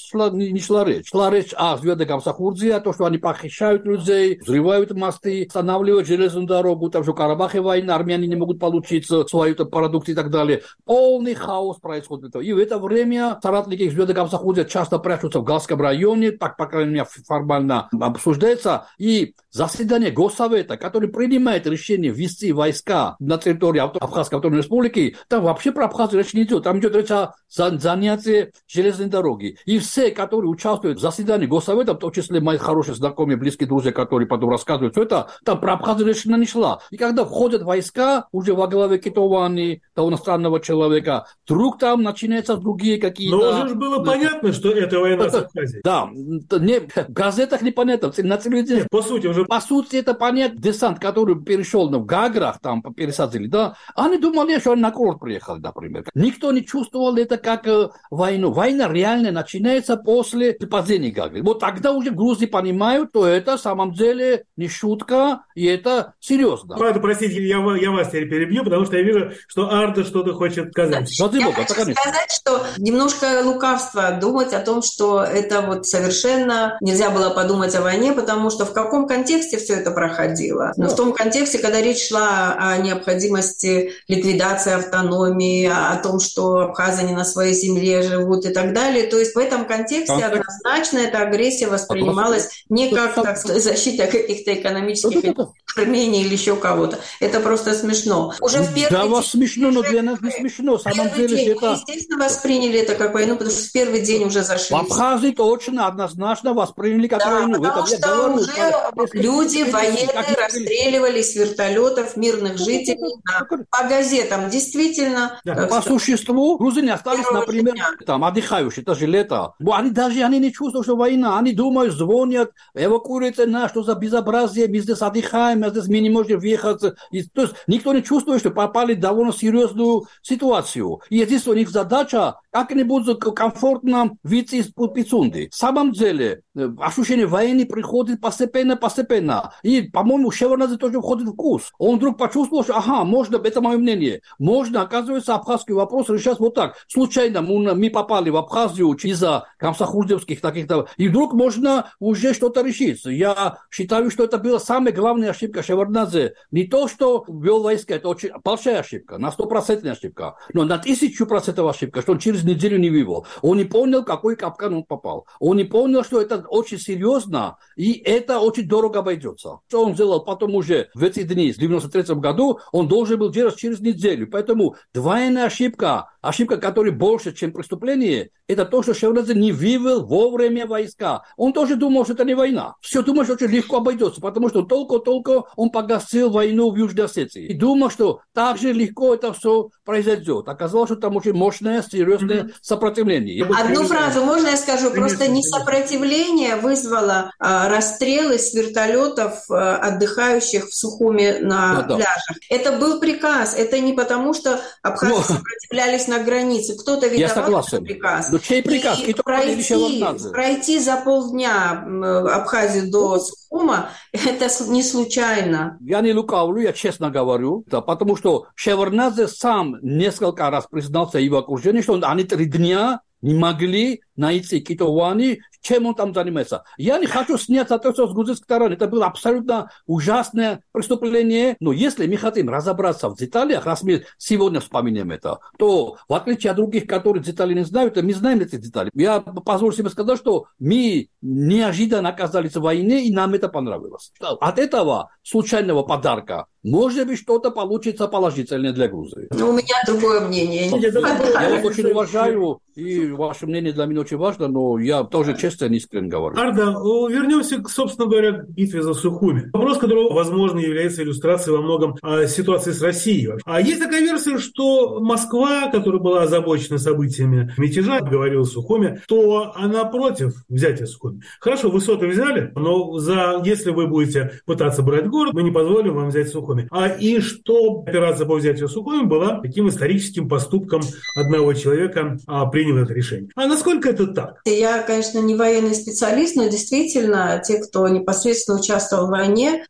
S15: не шла речь. Шла речь о звездах Гамсахурдия, то, что они похищают людей, взрывают мосты, останавливают железную дорогу, там же в Карабахе война, армяне не могут получить свои продукты и так далее. Полный хаос происходит. И в это время соратники звезды Гамсахурдия часто прячутся в Галском районе, так, по крайней мере, формально обсуждается. И заседание Госсовета, который принимает решение ввести войска на территории Абхазской автономной республики, там вообще про Абхазию речь не идет. Там идет речь о занятии железной дороги. И все, которые участвуют в заседании Госсовета, в том числе мои хорошие знакомые, близкие друзья, которые потом рассказывают, что это, там про Абхазию речь не шла. И когда входят войска, уже во главе Кетовани, того иностранного человека, вдруг там начинаются другие какие-то...
S13: Но уже было понятно, что это война с Абхазией.
S15: Да, в газетах непонятно, на телевидении...
S13: По сути, уже...
S15: По сути, это понятно. Десант, который перешел в Гаграх, там пересадили, да, они думали, что они на курорт приехали, например. Никто не чувствовал это как войну. Война реально начинается после падения Гагры. Вот тогда уже в Грузии понимают, что это, в самом деле, не шутка, и это серьезно.
S13: Ладно, простите, я вас теперь перебью, потому что я вижу, что Арда что-то хочет сказать.
S14: Я хочу сказать, что немножко лукавство думать о том, что это вот совершенно нельзя было подумать о войне, потому что в каком контексте все это проходило? Но в том контексте, когда речь шла о необходимости ликвидации автономии, о том, что абхазы не на своей земле живут и так далее. То есть в этом контексте однозначно эта агрессия воспринималась не как, так сказать, защита каких-то экономических армений или еще кого-то. Это просто смешно. Уже в первый
S15: день... вас смешно, но для нас не смешно. В самом деле это...
S14: естественно, восприняли это как войну, потому что в первый день уже зашли.
S15: В Абхазии точно, однозначно восприняли как войну.
S14: Потому что уже люди военные расстреливали с вертолетов мирных жителей по газетам. Действительно.
S15: По существу, грузины остались, например, там, отдыхающие, это же лето. Они не чувствуют, что война. Они думают, звонят, эвакуируются на что за безобразие, мы здесь отдыхаем, мы не можем въехать. То есть никто не чувствует, что попали в довольно серьезную ситуацию. И единственная у них задача как-нибудь комфортно выйти из Пицунды. В самом деле, ощущение войны приходит постепенно. И, по-моему, Шеварднадзе тоже входит в курс. Он вдруг почувствовал, что, можно, это мое мнение, можно, оказывается, абхазский вопрос решать вот так. Случайно мы попали в Абхазию из-за гамсахурдиевских таких-то, и вдруг можно уже что-то решить. Я считаю, что это была самая главная ошибка Шеварднадзе. Не то, что ввел войска, это очень большая ошибка, на 100% ошибка, но на 1000% ошибка, что он через неделю не вывел. Он не понял, какой капкан он попал. Он не понял, что это очень серьезно, и это очень дорого обойдется. Что он сделал потом уже в эти дни, в 1993 году, он должен был делать через неделю. Поэтому двойная ошибка, которая больше, чем преступление, это то, что Шеварднадзе не вывел вовремя войска. Он тоже думал, что это не война. Все думал, что очень легко обойдется, потому что только он погасил войну в Южной Осетии. И думал, что так же легко это все произойдет. Оказалось, что там очень мощное, серьезное сопротивление.
S14: Одну фразу можно я скажу? Просто не сопротивление вызвало расстрелы с вертолетов отдыхающих в Сухуми на пляжах. Это был приказ. Это не потому, что абхазы сопротивлялись на границе. Кто-то виноват в приказ.
S15: Но чей приказ?
S14: И пройти за полдня Абхазию до Сухума, это не случайно.
S15: Я не лукавлю, я честно говорю, потому что Шеварднадзе сам несколько раз признался его окружению, что они 3 дня не могли найти Кетовани, чем он там занимается. Я не хочу снять ответственность с грузинской стороны. Это было абсолютно ужасное преступление. Но если мы хотим разобраться в деталях, раз мы сегодня вспомним это, то в отличие от других, которые детали не знают, мы знаем эти детали. Я позволю себе сказать, что мы неожиданно оказались в войне, и нам это понравилось. От этого случайного подарка может быть, что-то получится положительное для Грузии.
S14: Но у меня другое мнение.
S15: Я вас очень уважаю, и ваше мнение для меня очень важно, но я тоже честно и искренне говорю.
S13: Арда, вернемся, собственно говоря, к битве за Сухуми. Вопрос, который, возможно, является иллюстрацией во многом ситуации с Россией. А есть такая версия, что Москва, которая была озабочена событиями мятежа, говорила Сухуми, то она против взятия Сухуми. Хорошо, высоты взяли, но если вы будете пытаться брать город, мы не позволим вам взять Сухуми. И что операция по взятию Сухуми была таким историческим поступком одного человека, принял это решение. А насколько это так?
S14: Я, конечно, не военный специалист, но действительно те, кто непосредственно участвовал в войне,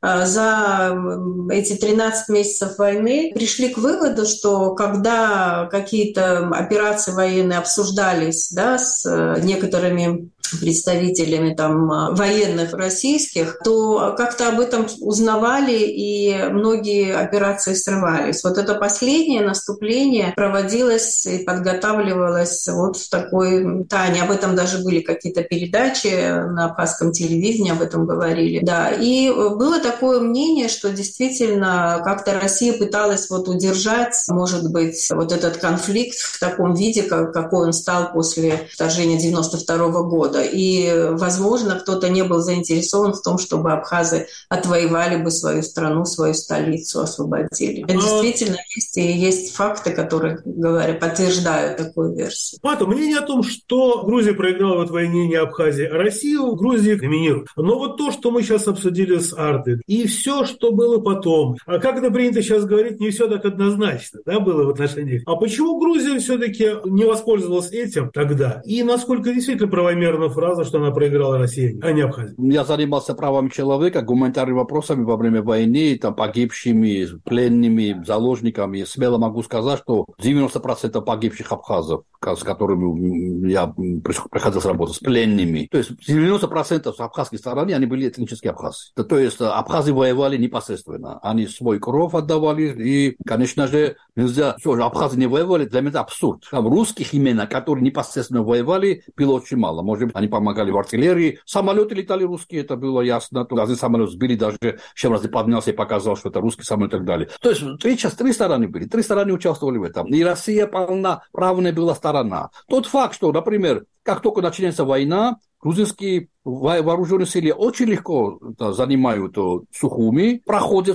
S14: за эти 13 месяцев войны пришли к выводу, что когда какие-то операции военные обсуждались, да, с некоторыми представителями там военных российских, то как-то об этом узнавали, и многие операции срывались. Вот это последнее наступление проводилось и подготавливалось вот в такой тайне. Об этом даже были какие-то передачи на абхазском телевидении, об этом говорили. Да. И было такое мнение, что действительно как-то Россия пыталась вот удержать, может быть, вот этот конфликт в таком виде, какой он стал после вторжения 1992 года. И, возможно, кто-то не был заинтересован в том, чтобы абхазы отвоевали бы свою страну, свою столицу, освободили. Это действительно есть факты, которые подтверждают такую версию.
S13: Мнение о том, что Грузия проиграла в этой войне не Абхазия, а Россию, Грузия доминирует. Но вот то, что мы сейчас обсудили с Ардой, и все, что было потом, а как это принято сейчас говорить, не все так однозначно, да, было в отношениях. А почему Грузия все-таки не воспользовалась этим тогда? И насколько действительно правомерна фраза, что она проиграла России, а не Абхазия?
S15: Я занимался правами человека, гуманитарными вопросами во время войны, там, погибшими, пленными, заложниками. Смело могу сказать, что 90% погибших абхазов, с которыми я приходил работать, с пленными. То есть 90% с абхазской стороны, они были этнические абхазы. То есть абхазы воевали непосредственно. Они свой кровь отдавали, и, конечно же, нельзя... Абхазы не воевали, для меня это абсурд. Там русских именно, которые непосредственно воевали, было очень мало. Может быть, они помогали в артиллерии. Самолеты летали русские, это было ясно. Один самолет сбили, даже еще раз поднялся и показал, что это русский самолет и так далее. То есть три стороны были, три стороны участвовали в этом. И Россия полноправная была сторона. Тот факт, что, например, как только начинается война, грузинские вооруженные силы очень легко занимают Сухуми, проходят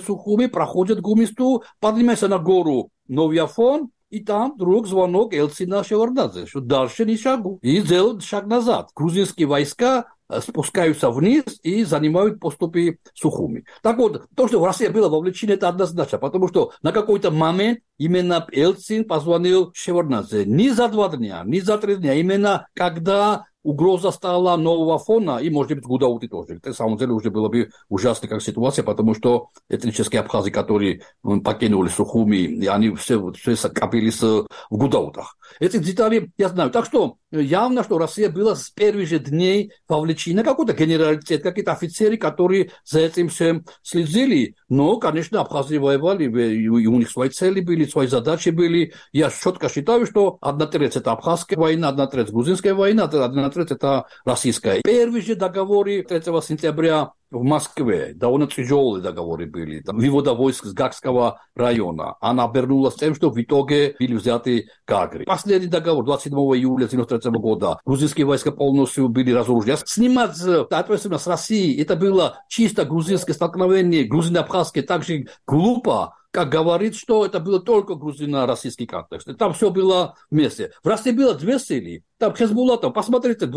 S15: Гумисту, поднимаются на гору Новый Афон, и там вдруг звонок Эльцина Шеварднадзе, что дальше не шагу. И делают шаг назад. Грузинские войска спускаются вниз и занимают поступы Сухуми. Так вот, то, что Россия была вовлечена, это однозначно, потому что на какой-то момент именно Эльцин позвонил Шеварднадзе не за 2 дня, не за 3 дня, именно когда угроза стала нового фона, и, может быть, Гудауты тоже. На самом деле уже была бы ужасная как ситуация, потому что этнические абхазы, которые покинули Сухуми, они все скопились в Гудаутах. Эти детали я знаю. Так что явно, что Россия была с первых же дней вовлечена, какой-то генералитет, какие-то офицеры, которые за этим всем следили. Но, конечно, абхазы воевали, и у них свои цели были, свои задачи были. Я четко считаю, что 1/3 это абхазская война, 1/3 грузинская война, 1/3 это российская. Первые же договоры 3 сентября в Москве, довольно тяжелые договоры были, там, вывода войск с Гагского района. Она обернулась тем, что в итоге были взяты Гагры. Последний договор 27 июля 1993 года. Грузинские войска полностью были разоружены. Снимать ответственность с России, это было чисто грузинское столкновение, грузино-абхазское, так же глупо, как говорит, что это было только грузино-российский контекст. Там все было вместе. В России было 2 силы. Там Хезбулла, посмотрите,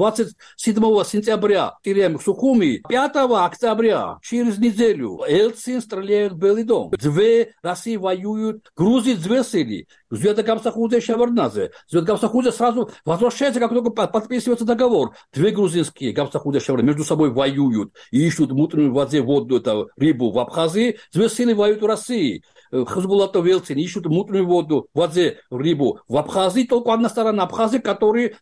S15: 27 сентября теряем Сухуми, 5 октября, через неделю, Эльцин стреляет в Белый дом. 2 России воюют, Грузии 2 силы. Звездогамсахузе и Шеварднадзе. Звездогамсахузе сразу возвращается, как только подписывается договор. 2 грузинские Гамсахузе и Шеварднадзе между собой воюют и ищут мутную в воде воду, это рыбу в Абхазии. 2 силы воюют в России. Хезбуллатов и Эльцин ищут мутную воду в воде рыбу в Абхазии. Только одна сторона Абхазии, которые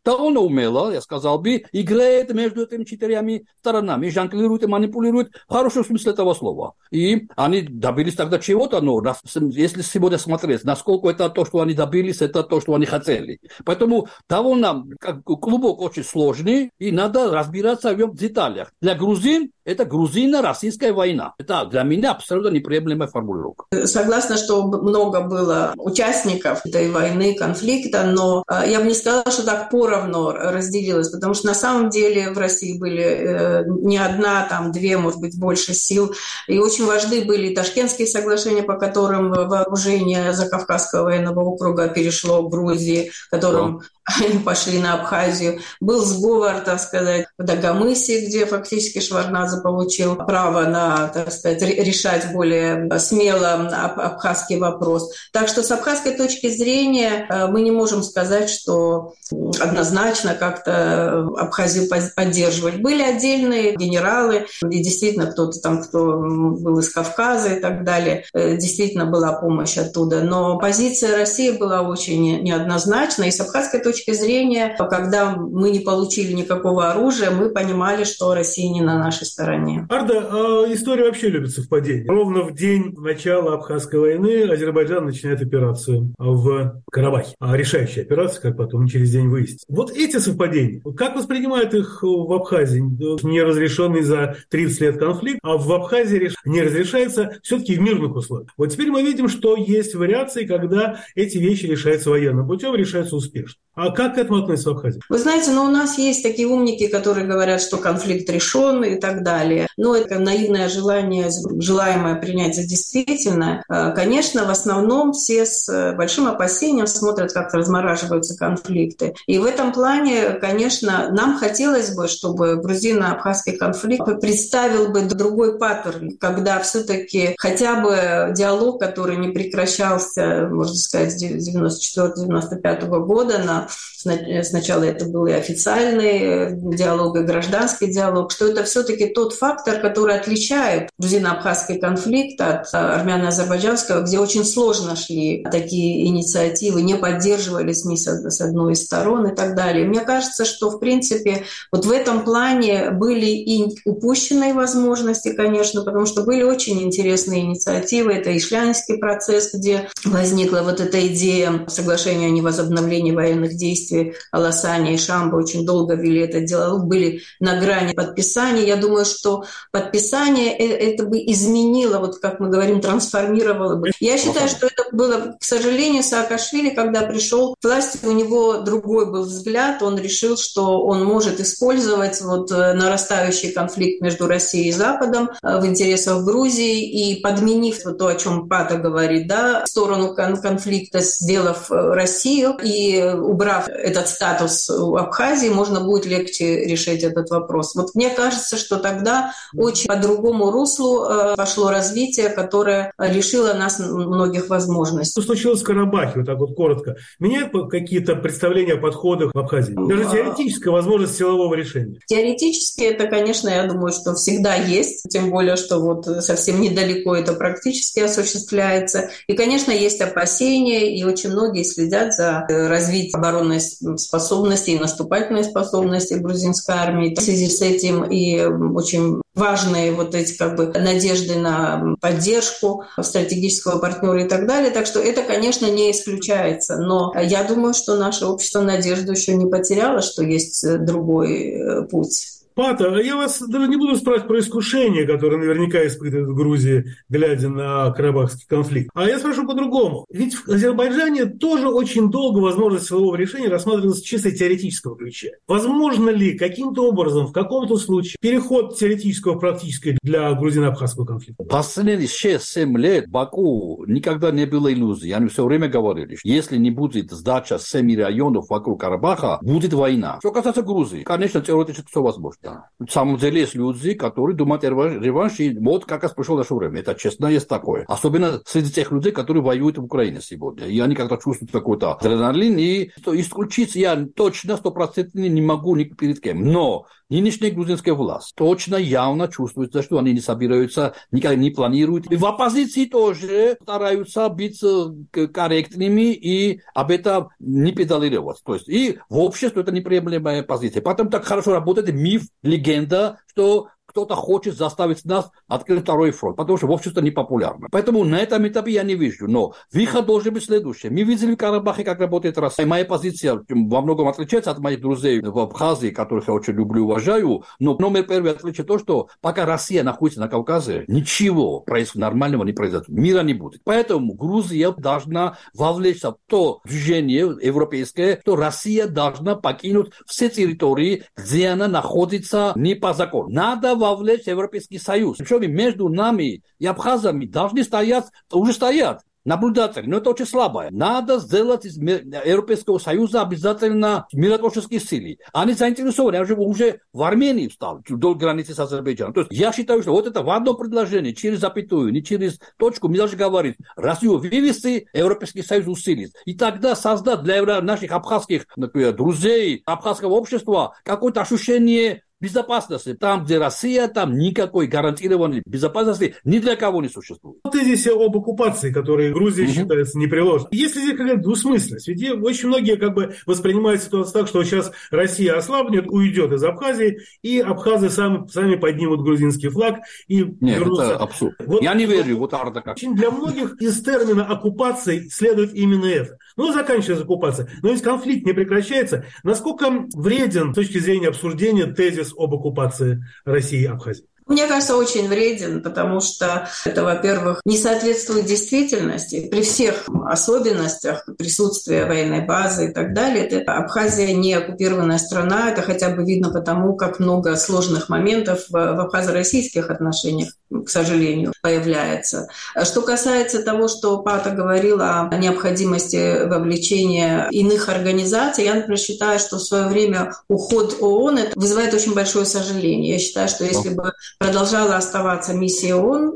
S15: то он умело, я сказал бы, играет между этими четырьмя сторонами, жонглирует и манипулирует в хорошем смысле этого слова. И они добились тогда чего-то, но если сегодня смотреть, насколько это то, что они добились, это то, что они хотели. Поэтому довольно клубок очень сложный, и надо разбираться в деталях. Для грузин это грузино-российская война. Это для меня абсолютно неприемлемая формулировка.
S14: Согласна, что много было участников этой войны, конфликта, но я бы не сказала, что так поровну разделилось, потому что на самом деле в России были не одна, там две, может быть, больше сил. И очень важны были Ташкентские соглашения, по которым вооружение Закавказского военного округа перешло к Грузии, которым они пошли на Абхазию. Был сговор, так сказать, в Дагомысе, где фактически Шеварднадзе получил право на, так сказать, решать более смело абхазский вопрос. Так что с абхазской точки зрения мы не можем сказать, что однозначно как-то Абхазию поддерживали. Были отдельные генералы, и действительно кто-то там, кто был из Кавказа и так далее, действительно была помощь оттуда. Но позиция России была очень неоднозначна, и с абхазской точки зрения, когда мы не получили никакого оружия, мы понимали, что Россия не на нашей стороне.
S13: Арда, история вообще любит совпадение. Ровно в день начала Абхазской войны Азербайджан начинает операцию в Карабахе. Решающая операция, как потом через день выяснится. Вот эти совпадения, как воспринимают их в Абхазии? Неразрешенный за 30 лет конфликт, а в Абхазии не разрешается все-таки в мирных условиях. Вот теперь мы видим, что есть вариации, когда эти вещи решаются военным путем, решаются успешно. А как к этому относится Абхазия?
S14: Вы знаете, у нас есть такие умники, которые говорят, что конфликт решен и так далее. Но это наивное желание, желаемое принять за действительное. Конечно, в основном все с большим опасением смотрят, как размораживаются конфликты. И в этом плане, конечно, нам хотелось бы, чтобы грузино-абхазский конфликт представил бы другой паттерн, когда все-таки хотя бы диалог, который не прекращался, можно сказать, с 1994-1995 года, сначала это был и официальный диалог, и гражданский диалог, что это все-таки тот фактор, который отличает грузино-абхазский конфликт от армяно-азербайджанского, где очень сложно шли такие инициативы, не поддерживались ни с одной из сторон и так далее. Мне кажется, что, в принципе, вот в этом плане были и упущенные возможности, конечно, потому что были очень интересные инициативы. Это Ишлянский процесс, где возникла вот эта идея соглашения о невозобновлении военных действий. Аласани и Шамба очень долго вели этот диалог, были на грани подписания. Я думаю, что подписание это бы изменило, вот как мы говорим, трансформировало бы. Я считаю, что это было, к сожалению, Саакашвили, когда пришел к власти, у него другой был взгляд. Он решил, что он может использовать вот нарастающий конфликт между Россией и Западом в интересах Грузии и подменив вот то, о чем Пата говорит, да, в сторону конфликта, сделав Россию и убрав этот статус Абхазии, можно будет легче решить этот вопрос. Вот мне кажется, что тогда очень по другому руслу пошло развитие, которое лишило нас многих возможностей.
S13: Что случилось в Карабахе, вот так вот коротко? Меняют какие-то представления о подходах в Абхазии? Даже теоретическая возможность силового решения?
S14: Теоретически это, конечно, я думаю, что всегда есть, тем более, что вот совсем недалеко это практически осуществляется. И, конечно, есть опасения, и очень многие следят за развитием оборонной способности и наступательной способности грузинской армии. В связи с этим и очень важные вот эти как бы надежды на поддержку стратегического партнера и так далее. Так что это, конечно, не исключается. Но я думаю, что наше общество надежду еще не потеряло, что есть другой путь.
S13: Пата, я вас даже не буду спрашивать про искушение, которое наверняка испытывает в Грузии, глядя на карабахский конфликт. А я спрошу по-другому. Ведь в Азербайджане тоже очень долго возможность силового решения рассматривалась в чисто теоретическом ключе. Возможно ли каким-то образом, в каком-то случае, переход теоретического в практическое для грузино-абхазского конфликта?
S15: Последние 6-7 лет Баку никогда не было иллюзий. Они все время говорили, что если не будет сдача 7 районов вокруг Карабаха, будет война. Что касается Грузии, конечно, теоретически все возможно. На самом деле есть люди, которые думают о реванше, и вот как раз пришло наше время. Это честно, есть такое. Особенно среди тех людей, которые воюют в Украине сегодня. И они как-то чувствуют какой-то адреналин. И исключить я точно 100% не могу ни перед кем. Но нынешняя грузинская власть точно, явно чувствуется, что они не собираются, никак не планируют. И в оппозиции тоже стараются быть корректными и об этом не педалировать. То есть и в обществе это неприемлемая позиция. Потом так хорошо работает миф, легенда, что кто-то хочет заставить нас открыть второй фронт, потому что в обществе не популярно. Поэтому на этом этапе я не вижу. Но выход должен быть следующий. Мы видели в Карабахе, как работает Россия. Моя позиция во многом отличается от моих друзей в Абхазии, которых я очень люблю и уважаю. Но номер первый отличие то, что пока Россия находится на Кавказе, ничего нормального не произойдет. Мира не будет. Поэтому Грузия должна вовлечься в то движение европейское, что Россия должна покинуть все территории, где она находится не по закону. Надо вовлечь Европейский Союз. Причем между нами и абхазами должны стоять, уже стоят наблюдатели, но это очень слабое. Надо сделать из Европейского Союза обязательно миротворческие силы. Они заинтересованы, они уже в Армении встали, до границы с Азербайджаном. То есть я считаю, что вот это в одном предложении, через запятую, не через точку, мы должны говорить, Россию вывести, Европейский Союз усилить. И тогда создать для наших абхазских друзей, абхазского общества какое-то ощущение безопасности. Там, где Россия, там никакой гарантированной безопасности ни для кого не существует.
S13: Вот здесь об оккупации, которые Грузия считается непреложной. Есть ли здесь какая-то двусмысленность? Ведь очень многие воспринимают ситуацию так, что сейчас Россия ослабнет, уйдет из Абхазии, и абхазы сами поднимут грузинский флаг и
S15: Нет,
S13: вернутся.
S15: это абсурд. Я не верю.
S13: Для многих из термина оккупации следует именно это. Заканчивается оккупация. Но ведь конфликт не прекращается. Насколько вреден с точки зрения обсуждения тезис об оккупации России и Абхазии?
S14: Мне кажется, очень вреден, потому что это, во-первых, не соответствует действительности. При всех особенностях присутствия военной базы и так далее, это Абхазия не оккупированная страна. Это хотя бы видно потому, как много сложных моментов в абхазо-российских отношениях, к сожалению, появляется. Что касается того, что Пата говорила о необходимости вовлечения иных организаций, я, например, считаю, что в свое время уход ООН это вызывает очень большое сожаление. Я считаю, что если бы продолжала оставаться миссия ООН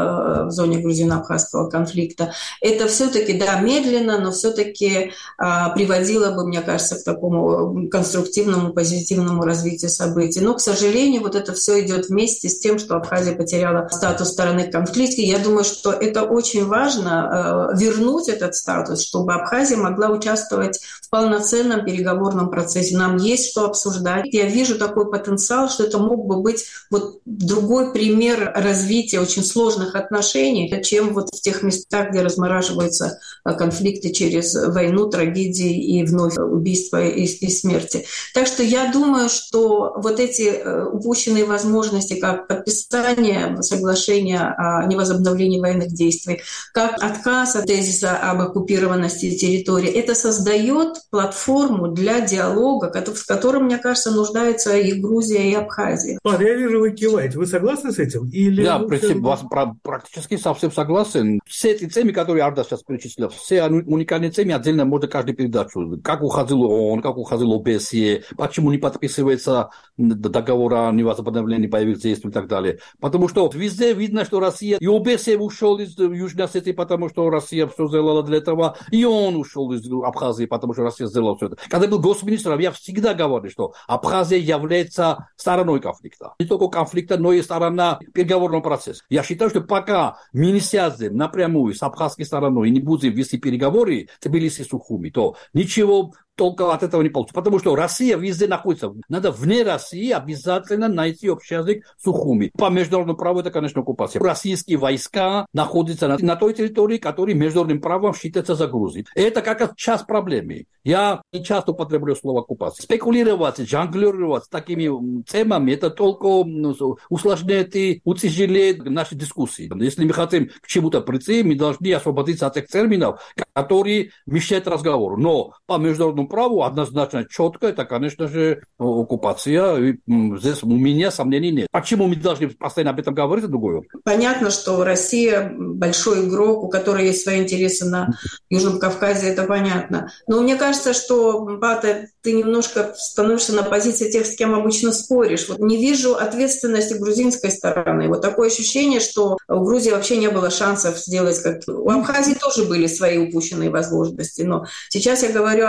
S14: в зоне грузино-абхазского конфликта, это все-таки, медленно, но все-таки приводило бы, мне кажется, к такому конструктивному, позитивному развитию событий. Но, к сожалению, вот это все идет вместе с тем, что Абхазия потеряла статус стороны конфликта. Я думаю, что это очень важно вернуть этот статус, чтобы Абхазия могла участвовать в полноценном переговорном процессе. Нам есть что обсуждать. Я вижу такой потенциал, что это мог бы быть другой пример развития очень сложных отношений, чем в тех местах, где размораживаются конфликты через войну, трагедии и вновь убийства и смерти. Так что я думаю, что вот эти упущенные возможности, как подписание соглашения о невозобновлении военных действий, как отказ от тезиса об оккупированности территории, это создает платформу для диалога, в котором, мне кажется, нуждаются и Грузия, и Абхазия.
S13: Я вижу, вы киваете. Вы согласны с этим?
S15: Да, практически совсем согласен. Все эти темы, которые Арда сейчас перечислил, все уникальные темы, отдельно можно каждую передачу. Как уходил ООН, как уходил ОБСЕ, почему не подписывается договор о невозобновлении боевых действий и так далее. Потому что везде видно, что Россия, и ОБСЕ ушел из Южной Осетии, потому что Россия все сделала для этого, и он ушел из Абхазии, потому что Россия сделала все это. Когда был госминистром, я всегда говорил, что Абхазия является стороной конфликта. Не только конфликта, но и сторона переговорного процесса. Я считаю, что пока мы не сядем напрямую с абхазской стороной и не будем вести переговоры с Тбилиси и Сухуми, то ничего только от этого не получится. Потому что Россия везде находится. Надо вне России обязательно найти общий язык с Сухуми. По международному праву это, конечно, оккупация. Российские войска находятся на той территории, которая международным правом считается за Грузией. Это как раз часть проблемы. Я не часто употребляю слово оккупация. Спекулировать, жонглировать с такими темами, это только усложняет и утяжеляет наши дискуссии. Если мы хотим к чему-то прийти, мы должны освободиться от тех терминов, которые мешают разговору. Но по международному праву однозначно четко, это, конечно же, оккупация. И здесь у меня сомнений нет. Почему мы должны постоянно об этом говорить, другое?
S14: Понятно, что Россия большой игрок, у которой есть свои интересы на Южном Кавказе, это понятно. Но мне кажется, что, Бата, ты немножко становишься на позиции тех, с кем обычно споришь. Не вижу ответственности грузинской стороны. Такое ощущение, что у Грузии вообще не было шансов сделать как... У Абхазии тоже были свои упущенные возможности. Но сейчас я говорю об этом.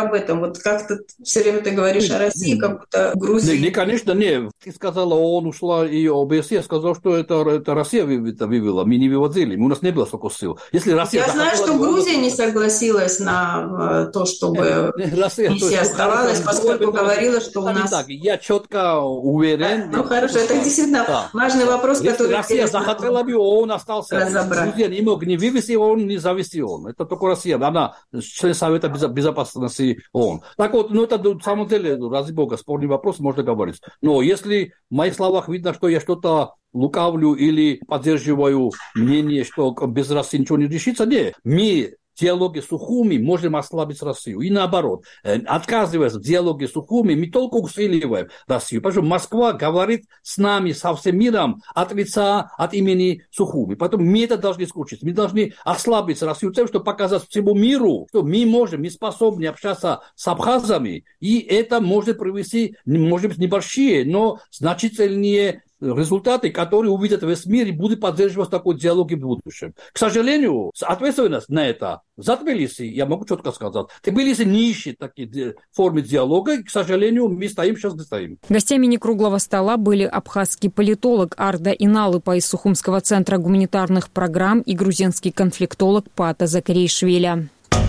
S14: Вот как-то все время ты говоришь о России, как будто Грузия...
S15: Не, конечно, не. Ты сказала, он ушла, и ОБСЕ сказал, что это Россия вывела, мы не выводили, у нас не было столько сил. Если Россия
S14: Я знаю, что Грузия не согласилась на то, чтобы миссия оставалась, поскольку говорила, что у нас...
S15: Так, я четко уверен...
S14: Ну, хорошо, это действительно важный вопрос, который...
S15: Россия захотела бы, он остался. Грузия не мог не вывести он, не завести он. Это только Россия, она член Совета Безопасности ООН. Так вот, ну это на самом деле, ради бога, спорный вопрос, можно говорить. Но если в моих словах видно, что я что-то лукавлю или поддерживаю мнение, что без России ничего не решится, нет. Мы в диалоге с Сухуми можем ослабить Россию. И наоборот, отказываясь в диалоге с Сухуми, мы только усиливаем Россию. Потому что Москва говорит с нами, со всем миром от лица, от имени Сухуми. Поэтому мы это должны исключить. Мы должны ослабить Россию тем, чтобы показать всему миру, что мы можем, мы способны общаться с абхазами. И это может привести, может быть, небольшие, но значительные результаты, которые увидят весь мир и будут поддерживать такой диалог в будущем. К сожалению, ответственность на это за Тбилиси, я могу четко сказать, Тбилиси не ищет такие формы диалога, и, к сожалению, мы стоим сейчас, где стоим.
S1: Гостями некруглого стола были абхазский политолог Арда Иналыпа из Сухумского центра гуманитарных программ и грузинский конфликтолог Пата Закаришвили.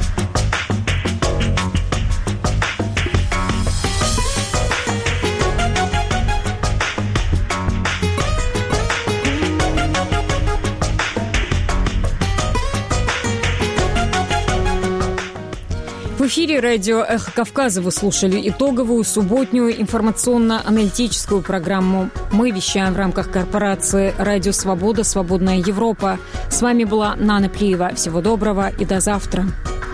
S1: В эфире радио «Эхо Кавказа» вы слушали итоговую субботнюю информационно-аналитическую программу. Мы вещаем в рамках корпорации «Радио Свобода. Свободная Европа». С вами была Нана Плиева. Всего доброго и до завтра.